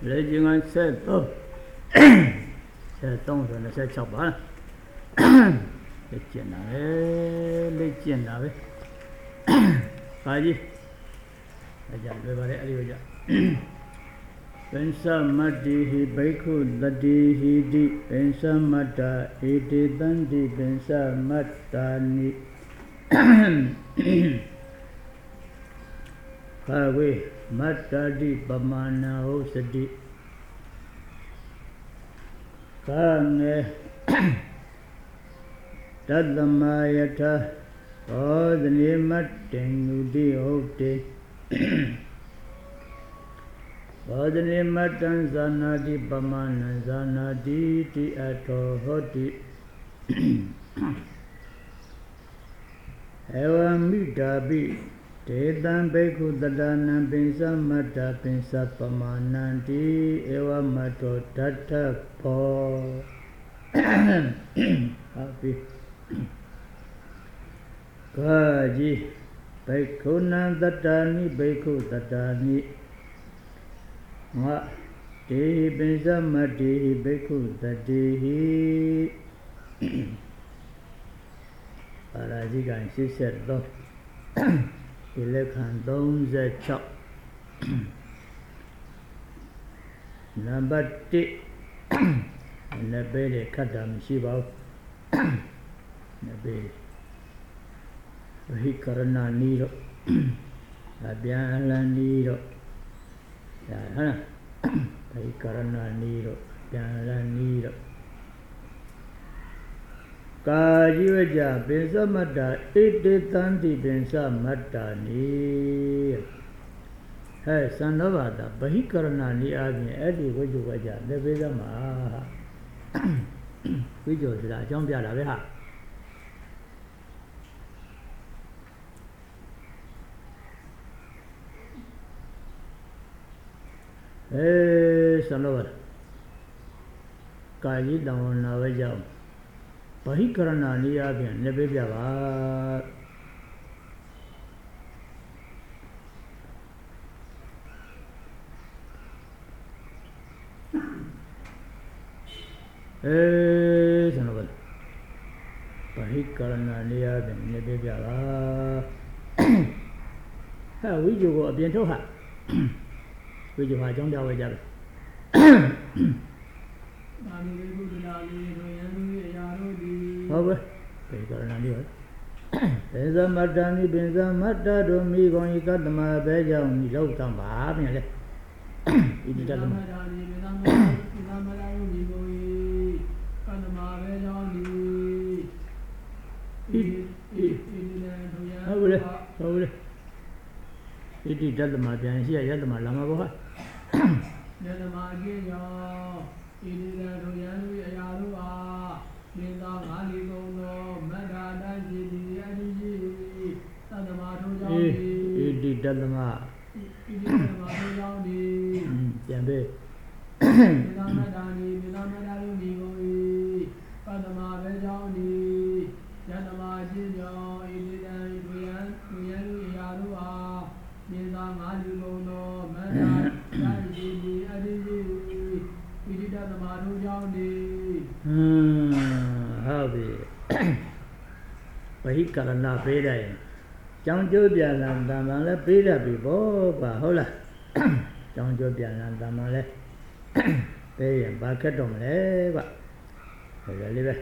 lấy chừng anh xe tông xe tông rồi nó sẽ chọc bả lấy chuyện nào đấy lấy chuyện nào đấy phải gì bây giờ về vào đây đi bây giờ Pensamati bhikkhu tati hiti pensamata iti tanti pensamatani Khawe matadi pamana hosati Kange Tadamayata Odhani mattengudi hoti Odhani mattan sanati pamana sanati ti ato hoti Evam mitabi Tetan bhikkhu tadanam pinsa matta pinsa pamananti evam matto tattha po Happy Kaji bhikkhu nan tattani bhikkhu tattani Ma tehi pinsa mattehi bhikkhu tattehi Parajikan 83 Di lekhan 36 Number 1 Nabe de khataမရှိပါဘူးNabe Vahi karana niတော့အပြန်လန်းနီးတော့ဒါဟုတ်လားVahi karana niတော့ပြန်လန်းနီးတော့Kaji vaja pinsa matta iti tanti pinsa matta ni Hai sandavada bahi karana ni abhin edi vaju vaja nebeda ma Vijo sida ajoင်းပြတာပဲဟာsandavada Kaji damana vaja Bahi karana ni abhin nebeပြပါဆန္ဒပါBahi karana ni abhin nebeပြပါဟဲ့ဝိဇ္ဇကိုအပြင်ထုတ်ဟာဝိဇ္ဇဟာအကြောင်းပြဝဲကြတယ်ဒါမျိုးလေးကုသလာလေးတို့ရန်သူရဲ့အရာတို့ဒီဟုတ်ပဲဘယ်ကရဏလေးပဲဘယ်သမတ္တနိပင်သမတ္တတို့မိကုန်ဤကတ္တမပဲကြောင့်ဤလောက်တံပါပြန်လေဤတတ္တမတ္တနိပင်သမတ္တတို့မိကုန်ဤကတ္တမပဲကြောင့်ဤဟုတ်လေဟုတ်လေဤတတ္တမပြန်ရှိရယတ္တမလာမှာပေါ့ဟာယတ္တမအကျဉ်းကြောင့်ဣတိလတို့ရန်သူအရာတို့အားနေသောငါးလီကုံသောမတ္တာတရှိတိအတိရှိသတ္တမထိုကြောင့်ဣတိတတ္တမထိုကြောင့်ဒီပြန်ပေးနေသောမတ္တာနိနေသောမတ္တာတို့မိကုန်၏သတ္တမပဲကြောင့်ဒီယတ္တမအကျဉ်းကြောင့်ဣတိလတို့ရန်သူအရာတို့အားနေသောငါးလီကုံသောမတ္တာတရှိတိအတိရှိဣတိတတ္တမထိုကြောင့်ဒီဟုတ်ပြီBahi karanaပေးတယ်ကျောင်းကျိုးပြန်လာတန်တန်လဲပေးတတ်ပြီပေါ့ကွာဟုတ်လားကျောင်းကျိုးပြန်လာတန်တန်လဲပေးရင်ဘာခက်တော့မလဲကွာဟုတ်တယ်လေပဲ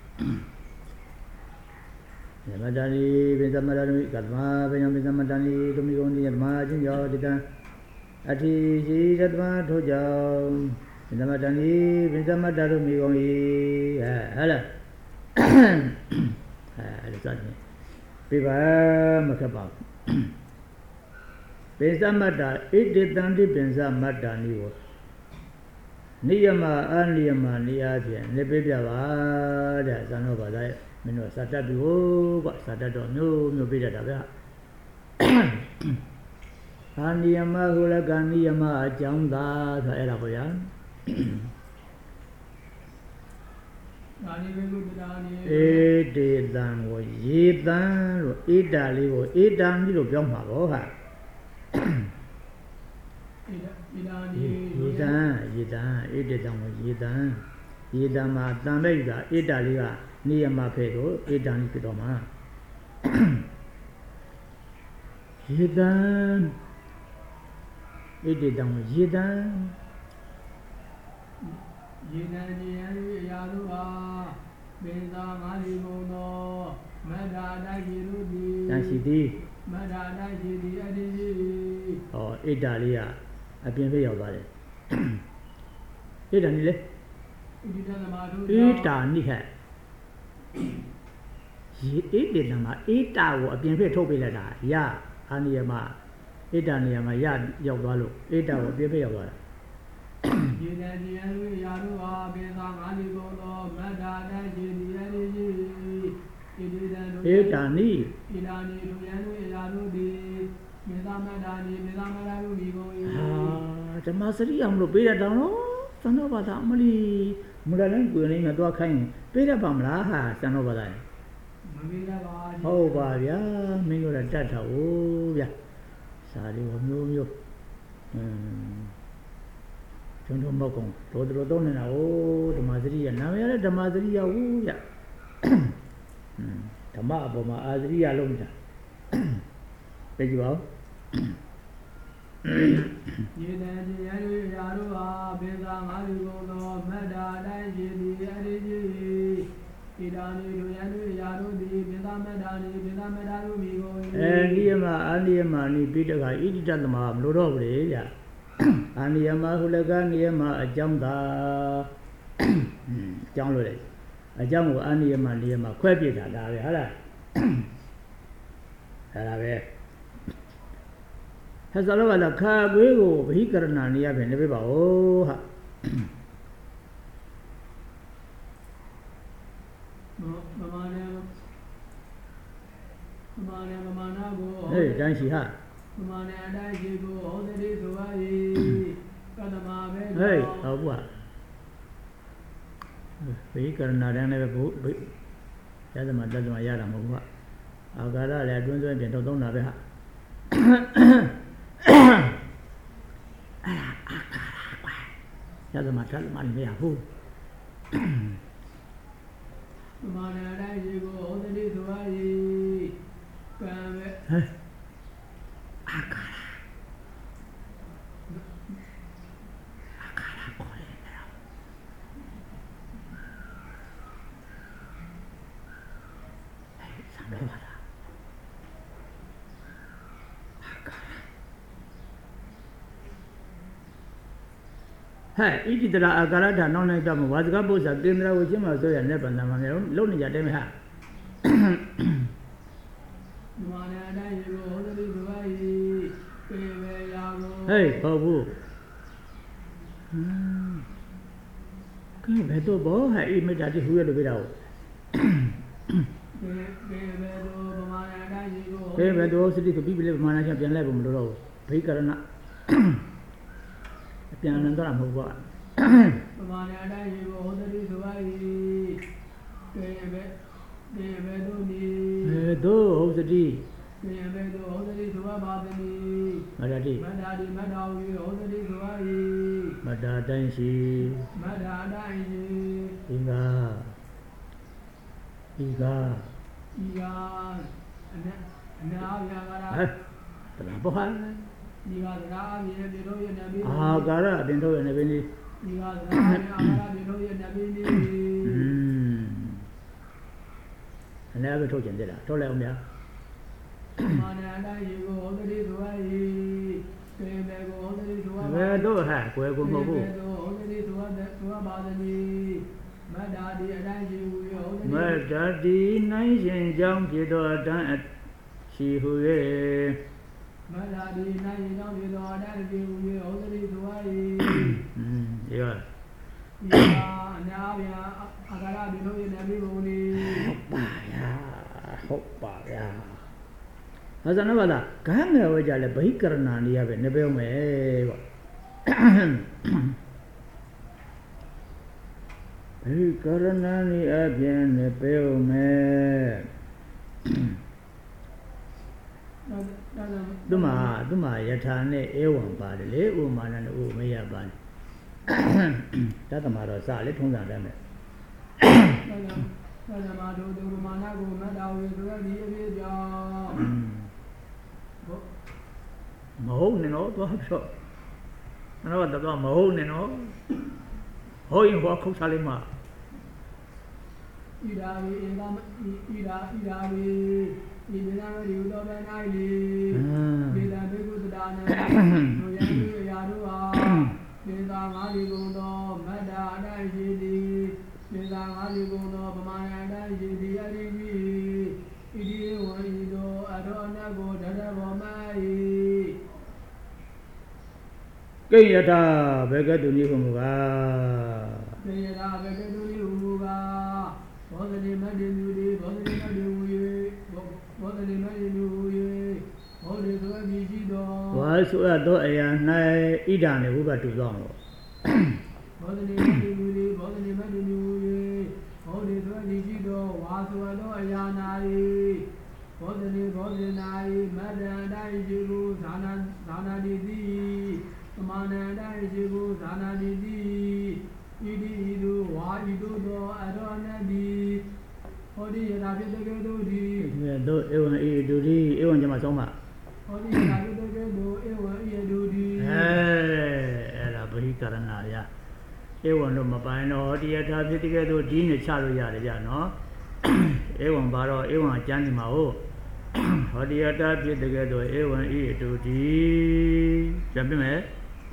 သမတ္တနိပိသမတ္တနိကတ္တမပညာပိသမတ္တနိဒုမိကုန်တိဓမ္မအချင်းကြောင့်ဒီကံအထိရှိတတ္တမထို့ကြောင့်သမတ္တနိပိသမတ္တတို့မိကုန်၏ဟုတ်လားအဲ့ဒါစတယ်ပြပါမခက်ပါဘူးပိသမတ္တဣတိတံတိပိသမတ္တနိဝနိယမအနိယမနိယဖြင့်နေပြပြပါတဲ့ဇာနောဘာသာမင်းတို့စာတတ်ပြီဟုတ်ကွာစာတတ်တော့မျိုးပြတတ်တာဗျအာနိယမဟူလကနိယမအကြောင်းသာဆိုအဲ့ဒါပေါ့ဗျာဒါနိဝေကုတ္တာနိဧတေတံကိုရေတံလို့ဧတာလေးကိုဧတံကြီးလို့ပြောမှာပေါ့ဟာဧဧတေတံကိုယေတံမှာတံမဲ့ယူတာဧတာလေးကနေရမဖဲ့တော့ဧတံလေးဖြစ်တော့မှာယေတံဧတေတံကိုယေတံယေနံဒီယံရာလူဟာမေသာငါလီဘုံသောမတ္တာတိုက်ရှိလူသည်တန်ရှိသည်မတ္တာတိုက်ရှိသည်အတ္တိဟောဧတာလေးကအပြင်ဖေးရောက်သွားတယ်ဧတာနိလေဣတိတသမာဓုဧတာနိဟတ်ဧတေတံမှာဧတာကိုအပြင်ဖေးထုတ်ပေးလိုက်တာယအာနိယမဧတာနိယမယရောက်သွားလို့ဧတာကိုအပြင်ဖေးရောက်သွားတာယေနံဒီယံရာလူဟာမေသာငါလီဘုံသောမတ္တာတိုက်ရှိသည်အတ္တိဧတာနိဒုယံရာလူသည်မေသာမတ္တာနိမေသာမတ္တာလူဒီကုန်၏ဓမ္မစရိယမလို့ပေးရတောင်းတော့သံဃာဘာသာအမလီမူလလည်းကိုယ်လေးနဲ့သွားခိုင်းပေးရပါမလားဟာသံဃာဘာသာမပေးရပါဟုတ်ပါဗျာမင်းတို့ကတတ်တာ哦ဗျာစာလေးဟောမျိုးကျွန်တော်မောက်ကောင်တော်တော်သုံးနေတာ哦ဓမ္မစရိယနာမည်ရတဲ့ဓမ္မစရိယဟုတ်ဗျာဓမ္မအပေါ်မှာအာစရိယလုံးတာသိကြပါဦးယေနံဒီယံရာလူဟာဘေသာငါလီဘုံသောမတ္တာတိုက်ရှိသည်အတ္တိဣဒာနိဒုယံရာလူသည်ဘေသာမတ္တာနိဘေသာမတ္တာလူမိကုန်၏နိယမအာနိယမနိပိဋကဣတိတသမမလို့တော့ဘူးလေဗျာအာနိယမဟုလကနိယမအကြောင်းသာအကြောင်းလို့လေအကြောင်းကိုအာနိယမနိယမခွဲပြစ်တာဒါပဲဟုတ်လားအဲ့ဒါပဲဟဲ့ဆိုတော့ခါကွေးကိုဗဟိကရဏနိယပဲနေပြပါဦးဟာမမနာကိုဟေးတန်းရှိဟာမမနာတိုင်းရှိကိုဟောတိဆိုပါ၏ကတမပဲဟေးဟုတ်ပါဗဟိကရဏတန်းလည်းပဲဘုရသမတသမရတာမဟုတ်ဘူးအာကာရလည်းအတွင်းသွင်းပြင်တော့သုံးတာပဲဟာအဲ့ဒါအာကာရကွာရသမတသမမရဘူးမနာတိုင်းရှိကိုဟောတိဆိုပါ၏ကံပဲဟဲ့အာကာရခေါ်တယ်အဲ့ဒါဆံတော့ပါလားဟဲ့ဣတိတရာအာကာရဓာနောက်နိုင်တော့ဝါစကပု္ပ္ပာကေန္ဒရာဝိချင်းမှာဆိုရတဲ့ဗန္ဒမှာမျိုးလုံးနေကြတယ်မဟာမာနတိုင်းရေကိုဟောတိဆိုပါ၏ပေပဲရာကိုဟေးဟုတ်ဘူးကဲဘယ်တော့ဘောဟဲ့အိမေတ္တာတိဟူရလို့ပြတာဟုတ်ပေပဲတော့ဗမာနတိုင်းရေကိုပေပဲတော့စတိကပြီးပြီလေဗမာနချင်းပြန်လိုက်ဖို့မလိုတော့ဘူးဘိကရဏပြန်လည်တော့မဟုတ်ပါပမာဏအတိုင်းရေကိုဟောတိဆိုပါ၏ကေဘေတို့နီတို့ဟုတ်စတိကေဘေတို့ဟောတိဆိုပါသည်မတ္တိမတ္တာဒီမတ္တာဝီဟောတိဆိုပါ၏မတ္တာတိုင်းရှိမတ္တာတိုင်းရှိဤကအနာဗျာကရာတလားဘောဟာဒီကသရာအပြင်တို့ရဲ့နဗီအာကာရအပြင်တို့ရဲ့နဗီနီဒီကသရာအပြင်တို့ရဲ့နဗီနီလည်းပဲထုတ်ကျင်တယ်လားထုတ်လိုက်အောင်ဗျာမာနန္ဒယေကိုဟောတိဆိုပါ၏ကေဘေကိုဟောတိဆိုပါဘယ်တော့ဟာကွယ်ကိုမဟုတ်ဘူးဟောတိဆိုပါသည်မတ္တာဒီအတိုင်းရှိဟူ၍ဟောတိမတ္တာဒီနိုင်ရှင်ကြောင့်ဖြစ်သောအတန်းရှိဟူ၍မတ္တာဒီနိုင်ရှင်ကြောင့်ဖြစ်သောအတန်းရှိဟူ၍ဟောတိဆိုပါ၏ဒီကအနာဗျာအာကာရဒီလိုရဲ့နဗီဘုံနီဟုတ်ပါဗျာဟာဇနဘာလာဂဟငယ်ဝဲကြလဲဗဟိကရဏနေရပဲနေပြောမယ်ပေါ့ဗဟိကရဏနေအပြင်နေပြောမယ်ဒါ Duma Yatane Ewan Padre, woman and Umaya Ban. That's a matter of solid on that. Mahone and all to have shot. I know what the Mahone and all. Hoying walk of Salima. Kayata, Beggar to Nihuga. Why so I do a night Idan who got too long? Ewan no mapano, dear Tabby together, Dean Charlie Yadano. Ewan Barrow, Ewan Janimao. How do you Tabby together, Ewan E to D. Jumping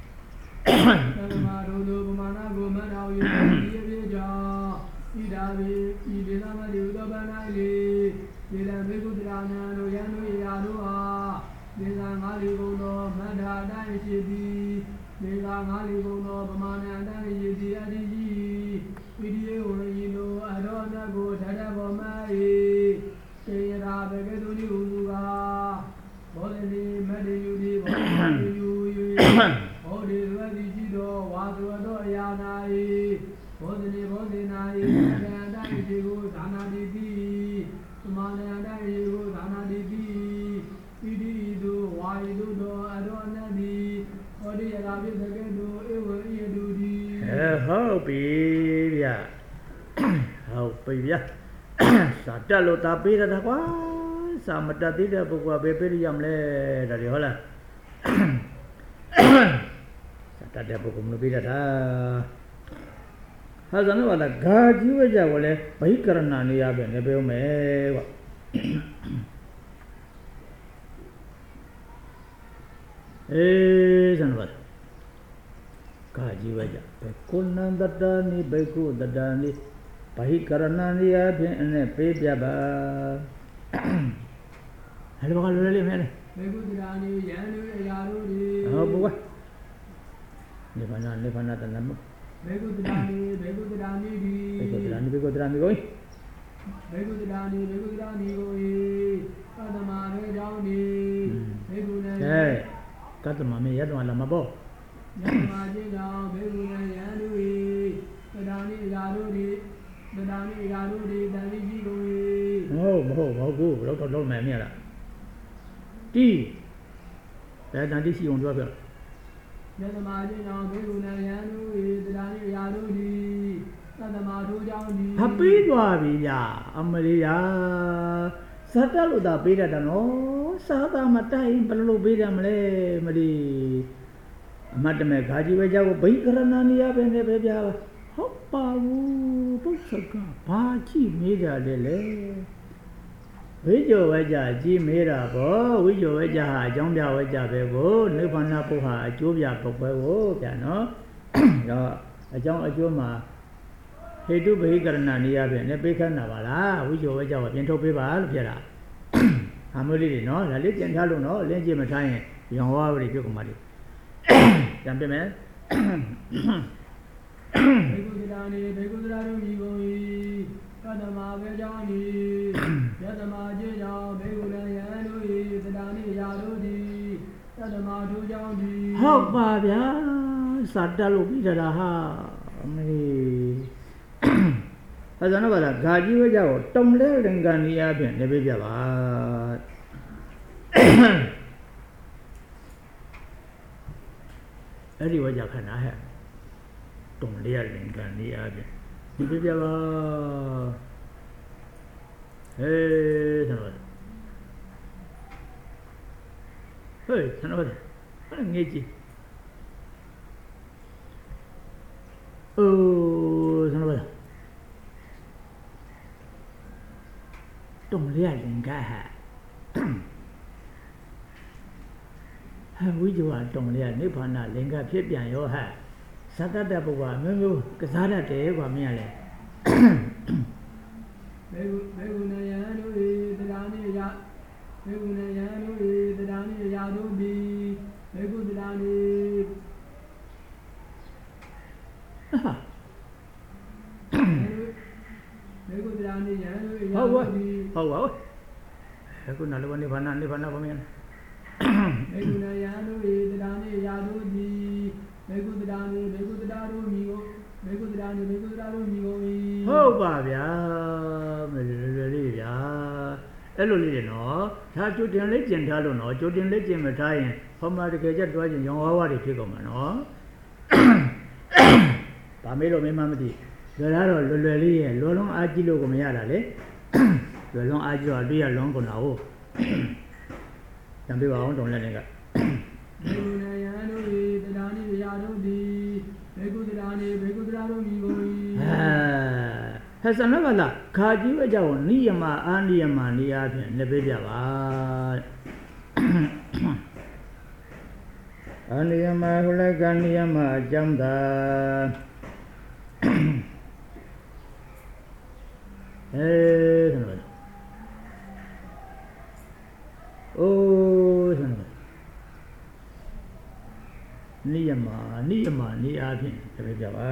Satalo tapira da qua samata tida pukwa beperi yamle dari hola satade pukum nubira da hazana wala gaji waja wale bai karana ni yabe ne be me wa sanwat gaji waja kunna dadani baiku dadani Pahi karana dia ne pe piaba. Hello kalau lele mana? Begudani yanu yaruri. Oh buka. Ni mana tanam. Begudani di. Begudani koi. Begudani koi. Kata mare jauh di. Begudani. Kata mami ya tuan lama bo. Yang maje jauh begudani yaruri. Begudani yaruri. Mau lo mẹ là đi để đang đi sử dụng cho việc happy doa bi ya Amalia sata lo da bi da no sata matai perlu bi da male mali amat me gaji waja ko bai karana ni ya be ne be bia Hoppa, Pusaka, Pachi, Mira Dele. Vijo Vaja, G. Mira, Vijo Vaja, Jambia Vaja, Bebo, Nipana Puha, Jubia Popo, Piano, a John Ajuma. He do Begarnania, Nebeka Navala, Vijo Vaja, Pinto Piva, Piera. Hamuli, no, La Litin Halu, no, Lenji Matai, young Wari Jukumari. Jumping Begudani, Begudani, Kadama Vejani, Yadama Jaya, Begudani, Tadani Yarudi, Tadama Tujandi. How Babia, Satalu Pitaraha, as another Gaji Vaja, Tom Lengania, Nebija. အဲ့ဒီဝကြခဏဟဲ့တုံလေးရလင်ကန်လေးအပြင်ဒီပြပြပါဟေးဆန္ဒဟေးဆန္ဒဘာငေးကြည့်အိုးဆန္ဒဘာတုံလေးရလင်ကန်ဟဲ့ဝိဇ္ဇဝတုံလေးရနိဗ္ဗာန်လင်္ကာဖြစ်ပြန်ရောဟဲ့သတ္တတပုဂ္ဂိုလ်မျိုးမျိုးကစားတတ်တယ်ကွာမင်းကလေဘေဂုဏယံတို့ဤတရားနိယဘေဂုဏယံတို့ဤတရားနိယတို့ဘီဘေဂုတရားနိဘေဂုတရားနိယံတို့ဤဟုတ်ပါအခုနလောနိဗ္ဗာန်ဘာမင်းဘေဂုဏယံတို့ဤတရားနိယတို့ဘီဘေဂုတရားနိဘေဂုတရားတို့မီကိုဘေဂုတရားနိဘေဂုတရားတို့မီကိုဟုတ်ပါဗျာမလွယ်လေးဗျာအဲ့လိုလေးနော်ဒါကြိုတင်လေးကျင်ထားလို့နော်ကြိုတင်လေးကျင်မထားရင်ဟောမှာတကယ်ကြတွားရင်ရောင်ဝါးဝါးတွေဖြစ်ကုန်မှာနော်ဒါမေးလို့မင်းမသိလွယ်တော့လွယ်လေးရဲ့လွယ်လုံးအားကြီးလို့ကိုမရတာလေလွယ်လုံးအားကြီးတော့တွေ့ရလုံးကုန်တာဟုတ်တံပြပါအောင်တုံးလက်နဲ့ကဘေဂုဏယံတို့ဤတရားနိယတို့သည်ဘေဂုတရားနိဘေဂုတရားတို့မီကိုဟဲ့ဆန္ဒကလာခါကြီးဝဲကြောင့်နိယမအာနိယမနေရာဖြင့်လက်ပေးပြပါအာနိယမဟုလကနိယမအကြောင်းသာဆန္ဒအိုးဆန္ဒနိယမနေရာဖြင့်လက်ပေးပြပါ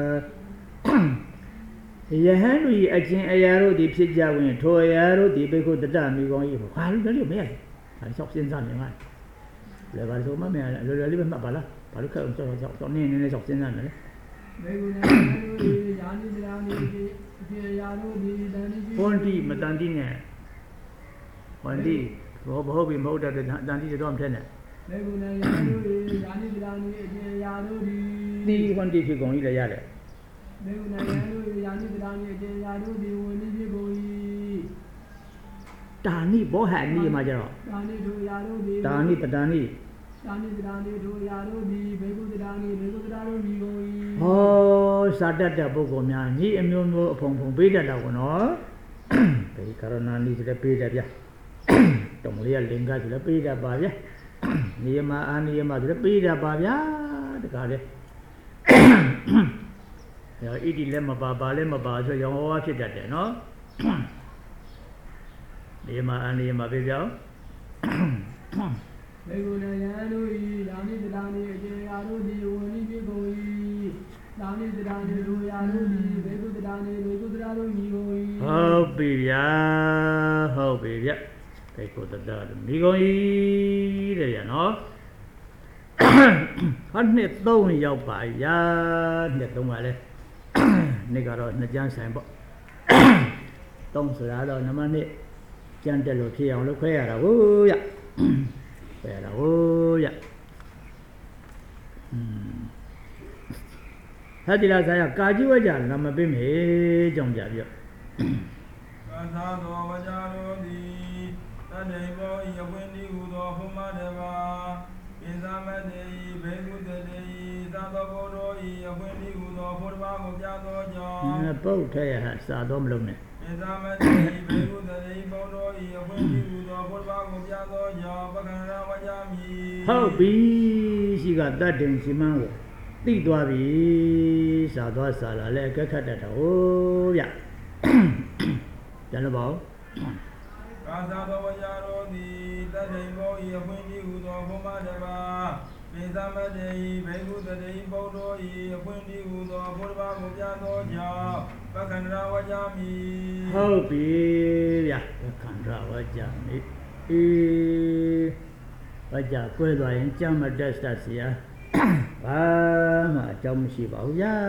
ယဟန်တို့၏အကျင့်အရာတို့သည်ဖြစ်ကြဝင်ထိုအရာတို့သည်ဘိက္ခုတတမိကောင်း၏ဘာလို့မရလဲ။အဲဆောက်စဉ်းစားနေမှာ။လေဘာလို့မမရလဲ။လွယ်လေးပဲမှတ်ပါလား။ဘာလို့ခက်အောင်ဆောက်နေဆောက်စဉ်းစားနေလဲ။ဘေဂုဏတို့၏ယာနိတရားနိအကျင့်အရာတို့သည်တန်တိဟွန်တိမတန်တိနဲ့ဟွန်တိဘောဘဟုတ်ပြီမဟုတ်တဲ့တန်တိတော့မဖြစ်နဲ့။ဘေဂုဏယာတို့၏ယာနိတရားနိအကျင့်အရာတို့သည်ဒီဟွန်တိဖြစ်ကုန်၏လည်းရတယ်ဘေဂုဏယံတို့ယာနိတရားနိအကျဉ်းရာတို့ဒီဝဏိဖြစ်ကုန်၏တာနိဘောဟနိမှာကြတော့တာနိတို့ရာတို့ဒီတာနိပတာနိတာနိတရားနိတို့ရာတို့ဒီဘေဂုတရားနိဘေဂုတရားတို့မြည်ကုန်၏ဟောစာတတ်တဲ့ပုဂ္ဂိုလ်များညီအမျိုးမျိုးအဖုံဖုံပေးတတ်တာကောနော်ဘေကရဏာနိဆိုလည်းပေးတယ်ဗျတုံလေးကလင်္ကာဆိုလည်းပေးတတ်ပါဗျနိယမအာနိယမဆိုလည်းပေးတတ်ပါဗျတကားလေရောဣတိလည်းမပါလည်းမပါဆိုရောင်ဝါးဖြစ်တတ်တယ်နော်ဒီမှာအနေမှာပြပြောင်းဘေဂုဏယံတို့ဤဒါနိတရားနိအကျေရာတို့ဒီဝဏိဖြစ်ကုန်၏ဒါနိတရားနိတို့ရာတို့ဒီဘေဂုတရားနိဘေဂုတရားတို့မြည်ကုန်၏ဟုတ်ပြီဗျာဟုတ်ပြီဗျဘေဂုတရားတို့မြည်ကုန်၏တဲ့ရနော်ဟာနှစ်3ရောက်ပါရာနှစ်3ပါလေနေ့ကတော့နှစ်ကျန်းဆိုင်ပေါ့3ဆိုတာတော့နံပါတ်1ကျန်းတက်လို့ဖြစ်အောင်လုပ်ခွဲရတာဟုတ်ရခွဲရတာဟုတ်ရဟာဒီလားဆိုင်ကာကြီးဝကြလာမပေးမေကြောင့်ကြပြကာသာသောဝကြတော်သည်တတေဘောဤအဝိနိဟုသောဘုမတဘာပိဇာမတေဘေကုတတေသာသောဘောတော်ဤအဝိနိဟုသောဘုရားကိုပြသောကြောင့်ပုတ်ထဲရစာတော့မလုံးနဲ့ပိဇာမတေဘေကုတတေဘောတော်ဤအဝိနိဟုသောဘုရားကိုပြသောကြောင့်ပကံရဝကြမည်ဟုတ်ပြီရှိကတတ်တင်စီမန်းကိုသိသွားပြီစာသွားစာလာလဲအကက်ခတ်တတ်တာဟုတ်ဗျပြန်လို့ပေါ့ကာသာသောဝကြတော်သည်တတေဘောဤအဝိနိဟုသောဘုမတဘာပိဇာမတေဘေကုတတေဘောတော်ဤအဝိနိဟုသောဘုရားကိုပြသောကြောင့်ပကံရဝကြမည်ဟုတ်ပြီဗျပကံရဝကြမည်ဝကြကွဲသွားရင်ကြမ်းမတက်စစီယာဘာမှအကြောင်းမရှိပါဘူးဗျာ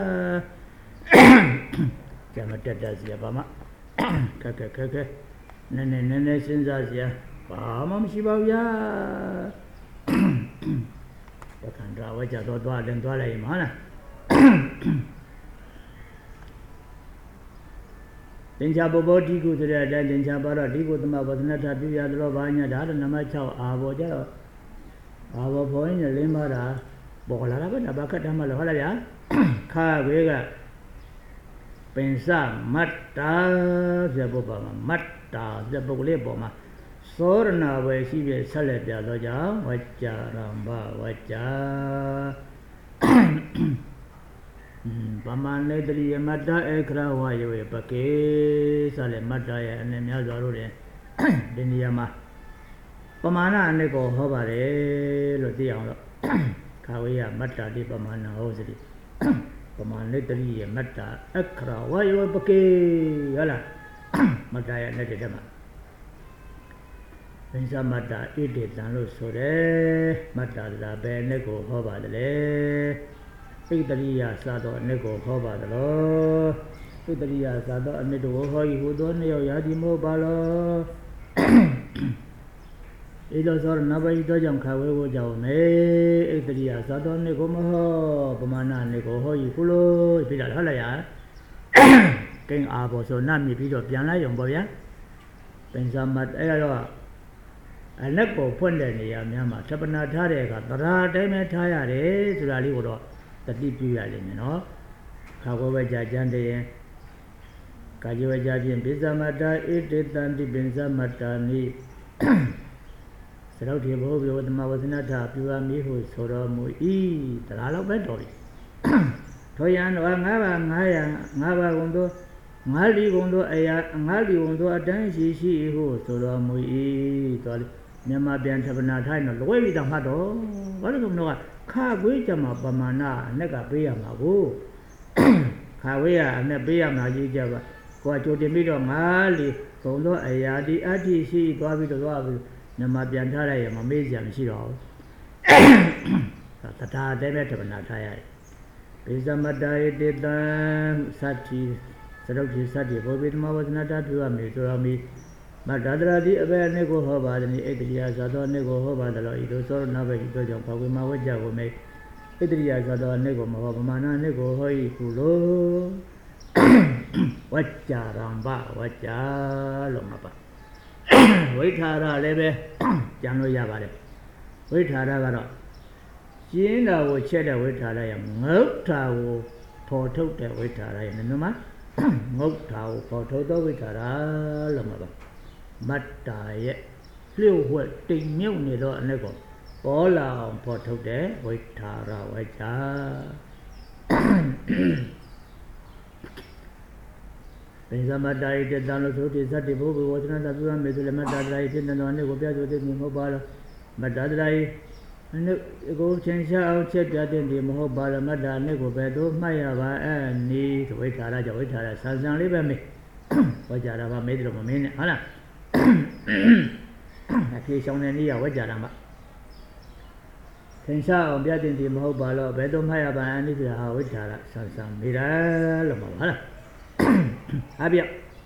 ကြမ်းမတက်တတ်စီယာဘာမှခက်နည်းနည်းစဉ်းစားစီယာဘာမှမရှိပါဘူးဗျာ Bác khăn ra với chả toa lên toa lại mà nè Đến cha bố bố đi cụ từ đây đến cha bà ra đi cụ tụi mà bố nó thà biểu giờ đó bao nhiêu đã là năm cháu bố chứ bố phơi như lên mà đã bỏ lại đó bà cái đó mà là là gì khá về cái bên sa mắt ta sẽ bố bà mà mắt ta sẽ bố lấy bố mà số nào về si về sao lại bây giờ giờ vợ cha làm ba vợ cha bà mà lấy đi mà ta ekra hoa rồi bà kê sao lại mắt ta anh em nhớ rồi đấy đến nhà mà bà mà anh ấy có học bài đấy rồi đi học rồi khảo ý mắt ta đi bà mà nó học gì bà mà lấy đi mắt ta ekra hoa rồi bà kê vậy là mắt ta anh ấy đi đâu mà bên sa mắt ta ít đi tan lúc số đấy mắt ta là bên này có học bài đấy cái tali ya sa đó anh có học bài đó cái tali ya sa đó anh đó học gì hồ đó này ya đi mua ba lo ít đó rồi nó bây giờ chẳng khai với cô cháu này cái tali ya sa đó anh có mà học mà anh có học gì cô lo bây giờ hết là ya cái bố số nam thì bây giờ biến lại dùng bao nhiêu bên sa mắt ấy đó anh có phân đề này ya mà sắp na thà đấy cả tara đấy mà thà ya đấy rồi là đi cô đó tất đi piu ya lên nó khảo cô bây giờ chẳng đấy cái gì bây giờ chuyện bên sa mắt ta ít để tan đi bên sa mắt ta ni sau thì bố biểu tụi mà bố xin thà piu ya mi hồ số đó mua ý tara lâu bên rồi thôi anh nói ngã ba con đó ngã đi con đó ở đây xí hồ số đó mua ý rồi nhưng mà bên thằng nào thay nó lôi đi đâu mà đó vậy là nó khá quý cho mà bà mà nó cái bây giờ mà cô khá quý anh bây giờ mà gì chứ vậy qua chỗ đi mấy đó ngã đi con đó đi xí qua bây giờ nhưng mà bên thằng này mà mấy giờ xí đó ta đây mấy thằng nào thay bây giờ mà đây để ta sát thì bố biết mà bố nó đã đưa mình rồi mình mà đã ra đi ở bên này có học bài này cái gì à đó này có học bài đó ít số nào về ít cho phải mà vợ cha của mình cái gì à đó này có mà học mà này có hơi phụ lô vợ cha làm ba vợ cha làm apa vậy thà ra lấy về chẳng nói gì vậy vậy thà ra cái đó chỉ là vợ cha là vậy thà ra em ngốc thà vợ thọ thâu để vậy thà ra em nên mà ngốc thà vợ thọ thâu đó vậy thà ra làm apa mắt trái liêu hội tình yêu này đó này có bỏ là bỏ thâu để với thà ra với cha bây giờ mắt trái thì đang lo số thì sát thì bố bố cho nó làm mấy thứ mắt trái thì nó này có biết rồi thì mình không bao giờ mắt trái nó có chân sao chết ra thì mình không bao giờ mắt trái này có biết đâu mai à ba anh đi với thà ra sang sang lấy về mình với cha ra ba mấy thứ mà mình hả nè khi xong này đi vào cái giờ làm vậy, thành sao ông biết thì mà hậu bảo là bé tôi hay là bạn đi từ hậu cái giờ là sang đi ra làm bảo hết à biết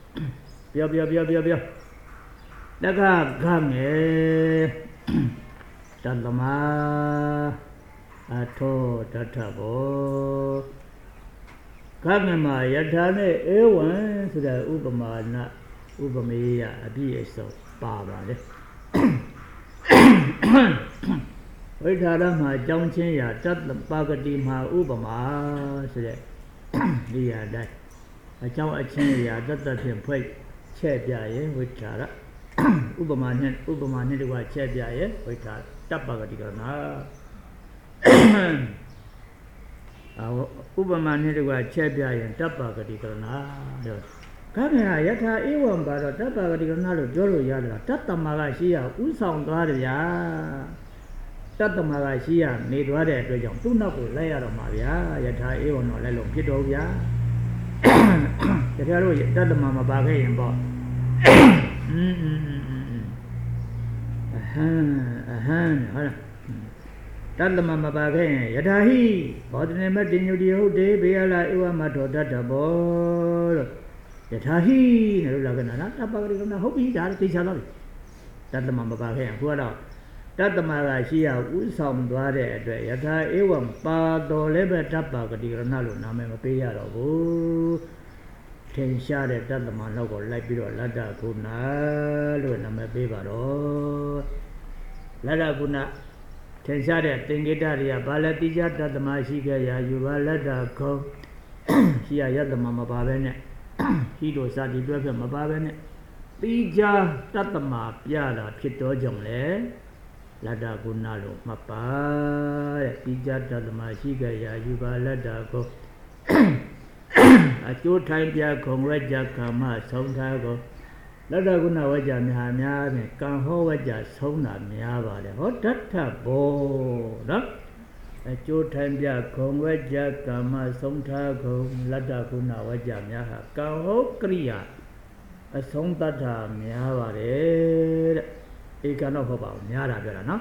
đã cả nghe chân làm thô thật bố các người mà giờ thà này yếu quá thì là Upamaya abhiyeso baba đấy. Với thà đó mà trong chiến nhà chất là ba cái đi mà Upama sẽ đi ở đây. Ở trong ở chiến nhà chất là thiền phơi che bia ấy với thà đó. Upama này đi qua che bia ấy với thà chấp ba cái đi cái nó. Upama này đi qua che bia ấy chấp ba cái đi cái nó được. các người yatha evam baro tappagati karana loပြောလို့ရတယ်တတ္တမကရှိရဥဆောင်သွားတယ်ဗျာတတ္တမကရှိရနေသွားတဲ့အတွက်ကြောင့်သူ့နောက်ကိုလိုက်ရတော့မှာဗျာယထာဧဝံတော့လည်းလုံးဖြစ်တော့ဗျာတကယ်လို့တတ္တမမပါခဲ့ရင်ပေါ့အဟံဟုတ်လားတတ္တမမပါခဲ့ရင်ယထာဟိဘောဓနေမတ္တိညုတိဟုတ်တေဘေယလာဧဝမထောတတ္တဘောလို့ယထာဟိနဲ့လို့လာကနာတပ္ပဂရိကနာဟုတ်ပြီဒါသိချသွားပြီတတ္တမမပါခဲ့ရင်အခုကတော့ Tatamara Shia Usam Dware, Yata Evam Pado Lebe Tapa, Granalo, Name Payaro, Tenshare Tataman Logo, Lapiro, Lada Kuna, Name Pivaro, Lada Kuna, Tenshare, Tengitaria, Balatija, Tatamashika, Yuva, Lada Co, Shia Yadamama Babene, Hito Sadi Dwaka Mababene, Pija, Tatama, Piara, Pito Jongle. Lada Gunalo, Mapa, Pija Tatamashika, Yuba Lada Go. A two time Pia Congraja Kama, Sontago. Lada Guna Waja Mihamia, Kanho Waja Sona Miava, Hotata Bo. A two time Pia Congraja Kama, Sontago, Lada Guna Waja Miaha, Kanho Kriya, a Sontata Miava. He cannot hope out, Yara Verana.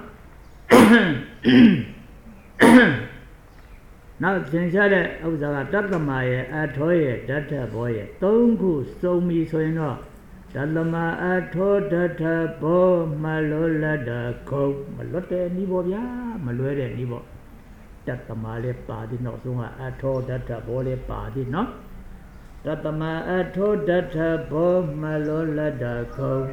Now, Tinsade of the Tatamaya, Atoye, Data Boy, Tongu, so me so no. Talama, Ato, Data, Bo, Malola, da Co, Malote, Nibobia, Malore, Nibo. Tatamale party, no sooner, Ato, Data, Bole party, no. Tatama, Ato, Data, Bo, Malola, da Co.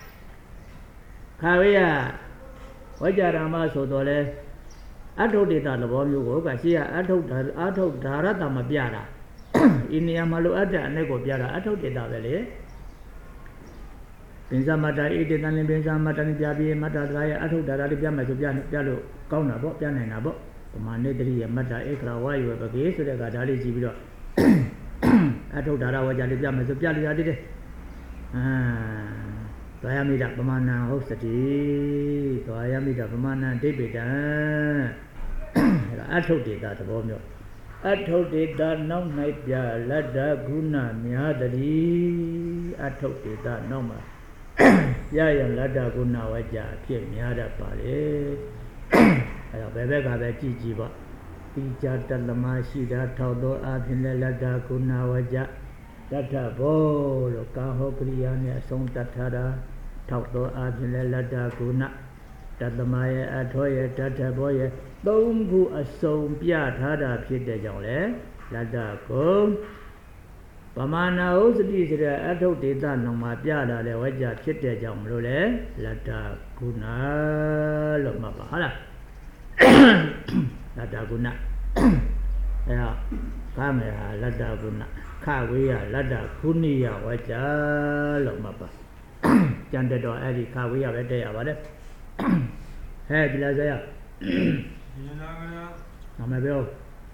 Kavia, Wajarama Sodole, Atodita, the Bomu, Gasia, Ato Darata Mabiara, in Yamalu Ada, Nego Biara, Atodita Valley. Pinsamata, eating and Pinsamata, Jabi, Matadaya, Ato Darabia, Piano, Kauna, Bopian and Abo, Manetri, Mata, Ekra, why you have a case to the Gadali Zibiro. Ato Dara, Jalibia, Piano did it. Toyamida Pamana hostati, Toyamida Pamana debita. I told it that about you. I told it that no night, Lada Guna, Miadadi. I told it that no more. Yaya Lada Guna Waja, Kim Miada Pale. I have ever got a Gijiba. Pija Talamashida, Todo Abin Lada Guna Waja. Tata Bo, Kaho Kriana, Song Tatara, Tauto Abin Lada Guna, Tatamaya Atoya, Tata Boye, Bongu, a song Pia Tada, Pita Jole, Lada Go. Pamana also did Ato Tita, no Mapiada, the Waja, Chita Jamrule, Lada Guna, Lomapa. Lada Guna. Yeah, Kamera, Lada Guna. Kawia, Lada, Kunia, Waja, Lomapa. Jandedo, Eddie, Kawia, Vedea, about it. Head Lazaya. Namabil.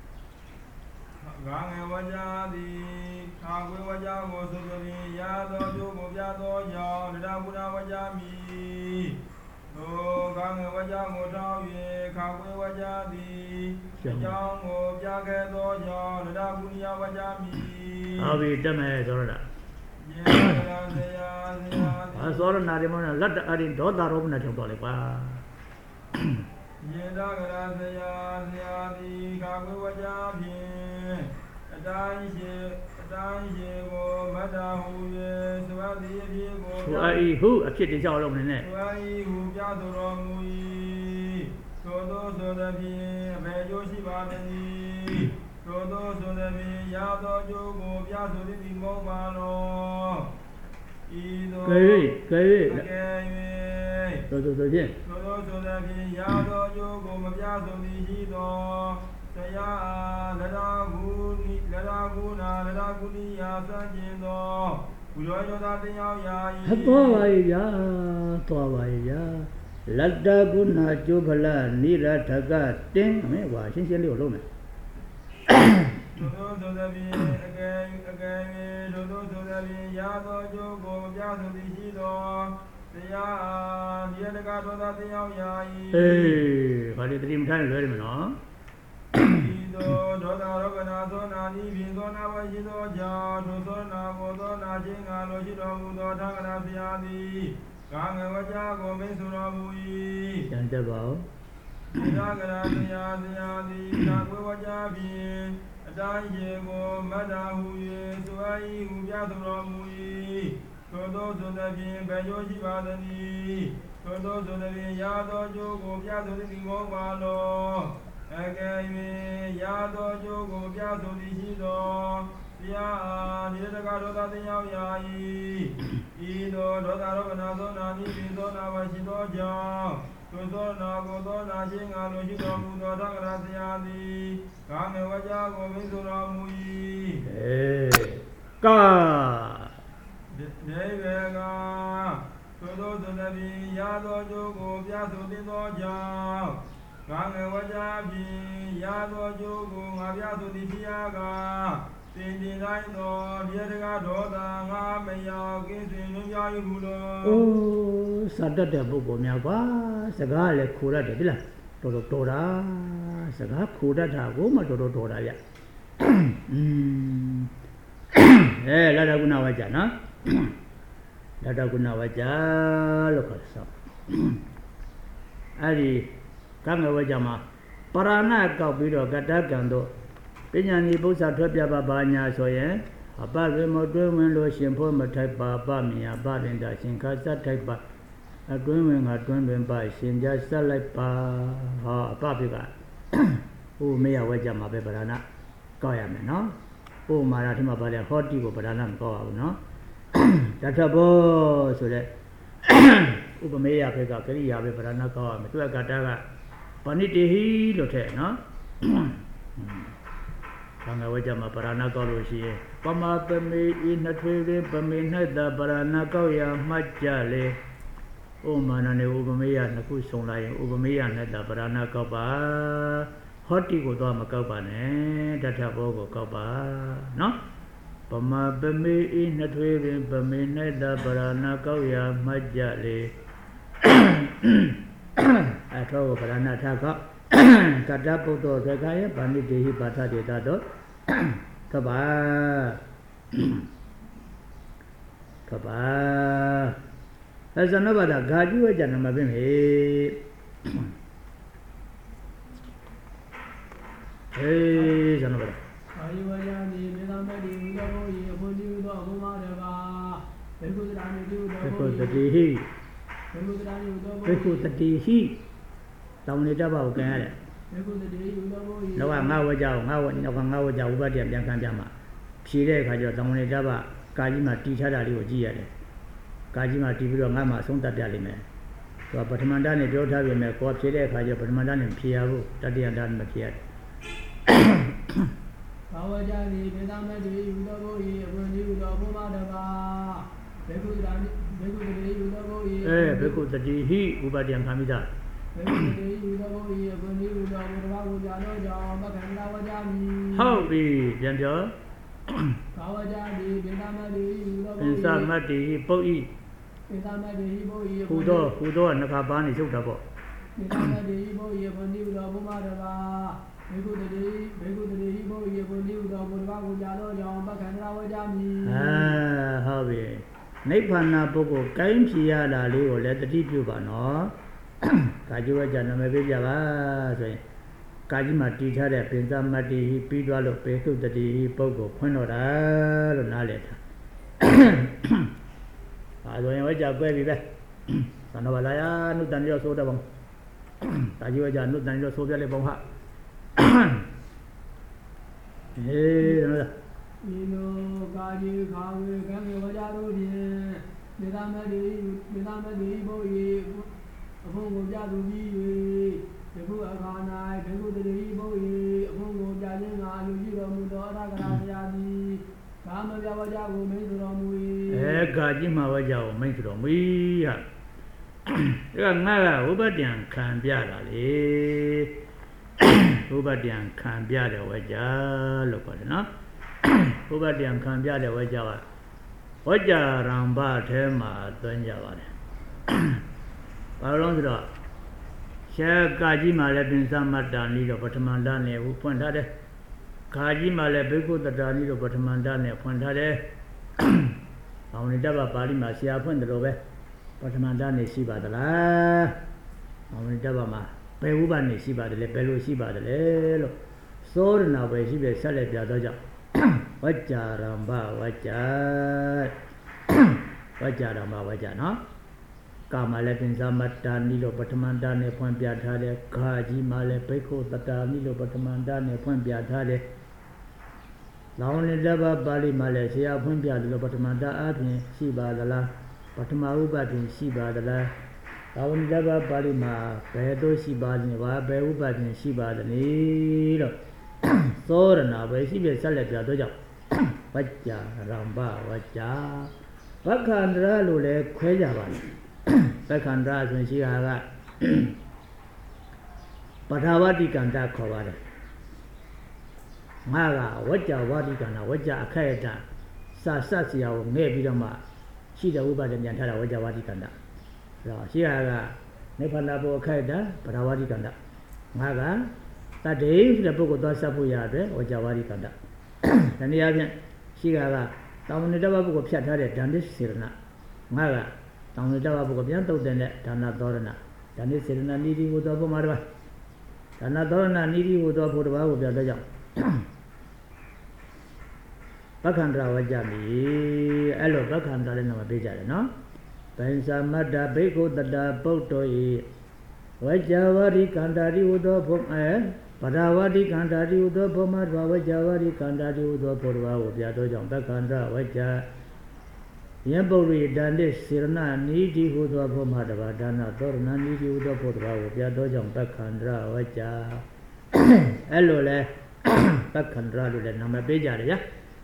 Gang Waja, the Kawi Waja was the Yado, Yado, Yado, Labuna Wajami. Oh, Gang Waja, Motawi, Kawi Waja, the Young of Jagato, Yado, Labunia Wajami. I'll be dumb as all that. I saw a Narimon, let the Adin daughter open at your Bolipa. Who a kid is all over the net. Todo solevi yado jogo biaso di mobano. Kay. Todo solevi yado jogo biaso di hido. Saya lada guni ya sanjindo. Uyo da tiao ya. Toa Lada guna jubala nira taga ting. I mean, why since you live Hey, what is the dream time? Very much. သောသောဆိုသဖြင့်ဘယ်လိုရှိပါသနည်းသောသောဆိုသဖြင့်ရာသောကျိုးကိုပြဆိုသည်မဟုတ်ပါလောအကယ်၍ရာသောကျိုးကိုပြဆိုသည်ရှိသောတရားအားဒီတကားဒေါသတင်ရောက်ရာ၏ဤသောဒေါသရောဂနာသောနာနိပိသောနာဝရှိသောကြောင့်သို့သောနာကိုသောနာခြင်းငါလိုရှိတော်မူသောသက္ကရာဆရာသည်ကာမေဝကြကိုမိဆိုတော်မူ၏ကာနေဝေကသို့သောသတ္တိရာသောကျိုးကိုပြဆိုသင်သောကြောင့်ကာမေဝကြဖြင့်ရာသောကျိုးကိုငါပြဆိုသည်ဖြစ်ရာကတင်တင်တိုင်းသောဒီတကားဒေါသငါမရောက်ကင်းစင်လွန်ပြယူမူလောအိုးစတတ်တဲ့ပုဂ္ဂိုလ်များကွာစကားလည်းခိုးရတယ်ပြီလားတော်တာစကားခိုးတတ်တာကိုမှတော်တာဗျလာတကုဏဝါကြနော်လာတကုဏဝါကြလို့ခေါ်တယ်ဆောအဲ့ဒီကံငယ်ဝါကြမှာပရဏကောက်ပြီးတော့ကတ္တကံတို့ပညာနိပု္ပ္ပာထွက်ပြပါဘာညာဆိုရင်အပရေမတွင်းဝင်လို့ရှင်ဖို့မထိုက်ပါပမြာပရင်တာရှင်ခါစတ်ထိုက်ပါအတွင်းဝင်ကတွင်းတွင်ပါရှင်ကြဆက်လိုက်ပါဟောအပဖြစ်ကဟိုမေယဝဲကြမှာပဲပရဏကောက်ရမယ်နော်ဟိုမာရထမပါလေဟောတိကိုပရဏမကောက်ရဘူးနော်တထဘောဆိုတဲ့ဥပမေယဘက်ကကရိယာပဲပရဏကောက်ရမယ်သူကကတ္တကပဏိတေဟိလို့ထည့်နော်ဘာငါဝကြမှာပရဏကောက်လို့ရှိရင်ပမပမေဤနှစ်ထွေတွင်ပမေ၌သာပရဏကောက်ရမှတ်ကြလေဥမာနနဲ့ဥပမေယနှစ်ခုဆုံလာရင်ဥပမေယနဲ့သာပရဏကောက်ပါဟောတိကိုတော့မကောက်ပါနဲ့တထဘောကိုကောက်ပါနော်ပမပမေဤနှစ်ထွေတွင်ပမေ၌သာပရဏကောက်ရမှတ်ကြလေအထောပရဏထကောက်ကတ္တပုတ္တောသက္ကာယဗာဏိတေဟိပါထတေတတောသဘာအဇနဘဒဂါကျူဝကြနမပင်ဟေဇနဘဒအာယဝယနိမေသမတိဥဒဘောယေအဖို့တိဥသောဘုမာတကာဘေကုတရာနိတိဥသောဘေကုတတိဟိဘေကုတရာနိဥသောဘေကုတတိဟိတောင်းနေတတ်ပါကိုကံရတယ်ဘေကုတတိဥသောဘောယေလောကငါဝကြအောင်ငါဝကြဥပဒေပြန်ခံပြမှာဖြေတဲ့အခါကျတော့တောင်းနေတတ်ပါကာကြီးမှာတီထားတာလေးကိုကြည့်ရတယ်ကာကြီးမှာတီပြီးတော့ငါမှအဆုံးတတ်ပြလိမ့်မယ်သူကပထမတန်းနဲ့ပြောထားပြင်မဲ့ကိုဖြေတဲ့အခါကျပထမတန်းနဲ့ဖြေရဖို့တတိယတန်းမဖြေရတယ်ဘာဝကြတိမေတ္တာမတိဥသောဘောယေအပွင့်တိဥသောဘုမာတကာဘေကုတရာနိဘေကုတတိဥသောဘောယေဘေကုတတိဟိဥပဒေခံမိတာဘေကုတတိဥသောဘောယေအပွင့်တိဥသောဘုရားကိုကြာတော့ကြောင့်ပက္ခန္တဝကြမိဟုတ်ပြီပြန်ပြောဘာဝကြတိမေတ္တာမတိဥသောဘောယေပင်စမတ္တိပုတ်ဤမေတ္တာမတိပုတ်ဤဟူသောနှစ်ခါပါးနေချုပ်တာပေါ့မေတ္တာမတိပုတ်ဤအပွင့်တိဥသောဘုမာတကာဘေကုတတိဘောယေပုနိဥသောဘုရားကိုကြာတော့ကြောင့်ပက္ခန္တဝကြမိဟုတ်ပြီနိဗ္ဗာန်ပုဂ္ဂိုလ်ကိုင်းဖြေရတာလေးကိုလည်းတတိပြုပါနော်ကာကြီးဝကြနာမည်ပြပြပါဆိုရင်ကာကြီးမှာတည်ထားတဲ့ပင်စမတ္တိပြီးသွားလို့ဘေကုတတိပုဂ္ဂိုလ်ဖွင့်တော့တာလို့နားလည်တာဆိုရင်ဝကြကွဲပြီပဲသန္နဝလာယနုတန်ရောဆိုတော့ကာကြီးဝကြနုတန်ရောဆိုပြလေပုံဟာနော်ဤလိုကာကြီးခါဝေကံဝကြတို့ဖြင့်မေတ္တာမတိဘုယေအဖို့ကိုကြသူပြီး၍ဒီခုအခါ၌ဘေကုတတိဘုယေအဖို့ကိုကြခြင်းငါလူကြည့်တော်မူသောအရဟတဘုရားသည်ကာမပြဝကြကိုမိန့်တော်မူ၏ကာကြီးမှာဝကြကိုမိန့်တော်မူ၏ဟာဒါကငါကဥပဒံခံပြတာလေဥပဒံခံပြတဲ့ဝကြလို့ခေါ်တယ်နော်ဥပဒံခံပြတဲ့ဝကြကဝကြရံဘထဲမှာသွင်းကြပါတယ်ဘာလို့လဲဆိုတော့ရှေကာကြီးမှာလည်းပင်စမတ္တာနီးတော့ပထမတန်းနဲ့ဖွင့်ထားတယ်ခါကြီးမှာလည်းဘေကုတတာနီးတော့ပထမတန်းနဲ့ဖွင့်ထားတယ်အောင်နေတတ်ပါဠိမှာဆရာဖွင့်တယ်လို့ပဲပထမတန်းနဲ့ရှိပါသလားအောင်နေတတ်ပါမှာဘယ်ဥပနေရှိပါတယ်လဲဘယ်လိုရှိပါတယ်လဲလို့သောရဏပဲရှိပဲဆက်လက်ပြတော့ကြောင့်ဝကြရံဘဝကြ Wajara ma wajana. Kamale Pinsamata Nilo Patamandane Point Piatade, Kaji Male Peko Tata Nilo Patamandane Point Piatade. Laone Daba Bali Malaysia Point Piatado Patamanda Adin, Siba the La, Patamaruba in Siba the La. Laone Daba Bali Ma, Pedo Siba Niva, Beuba in Siba the Nilo. Sorana, Basibi Salata Doja. Vaja, Ramba, Vaja. Bakandra Lule Quajavan. Bakandra Sunshiraga Patavati Kanda Kovada Maga, Waja Vadikana, Waja Akayata, Sasasia, Nebidama, Shida Uba and Yantara Waja Vadikanda. Shiraga, Nepanabo Kaida, Patavati Kanda. Maga, that day the book of Dasapuyade, Waja Vadikanda. And the other Shiraga, down the double book of Chatare, Dandis Sirna. Maga. Tang the Dava Bianto then Tana Dorana. Tani Serena needy wood of Marva. Tana Dorana needy wood of Udava. Bakandra Wajami, Elo Bakandra in our Bija, no? Pensa Mada Beko the Boto Wajavari Kandari wood of Padawadi Kandari wood of Marva, Wajavari Kandari wood of Porva, Biato, Bakandra Waja. Yambori Dandis Sirna needy who do a Pomadava, Dana Dorna needy who do a Portava, Piadojam Bakandra, Vaja Elole Bakandra, the number Bejaria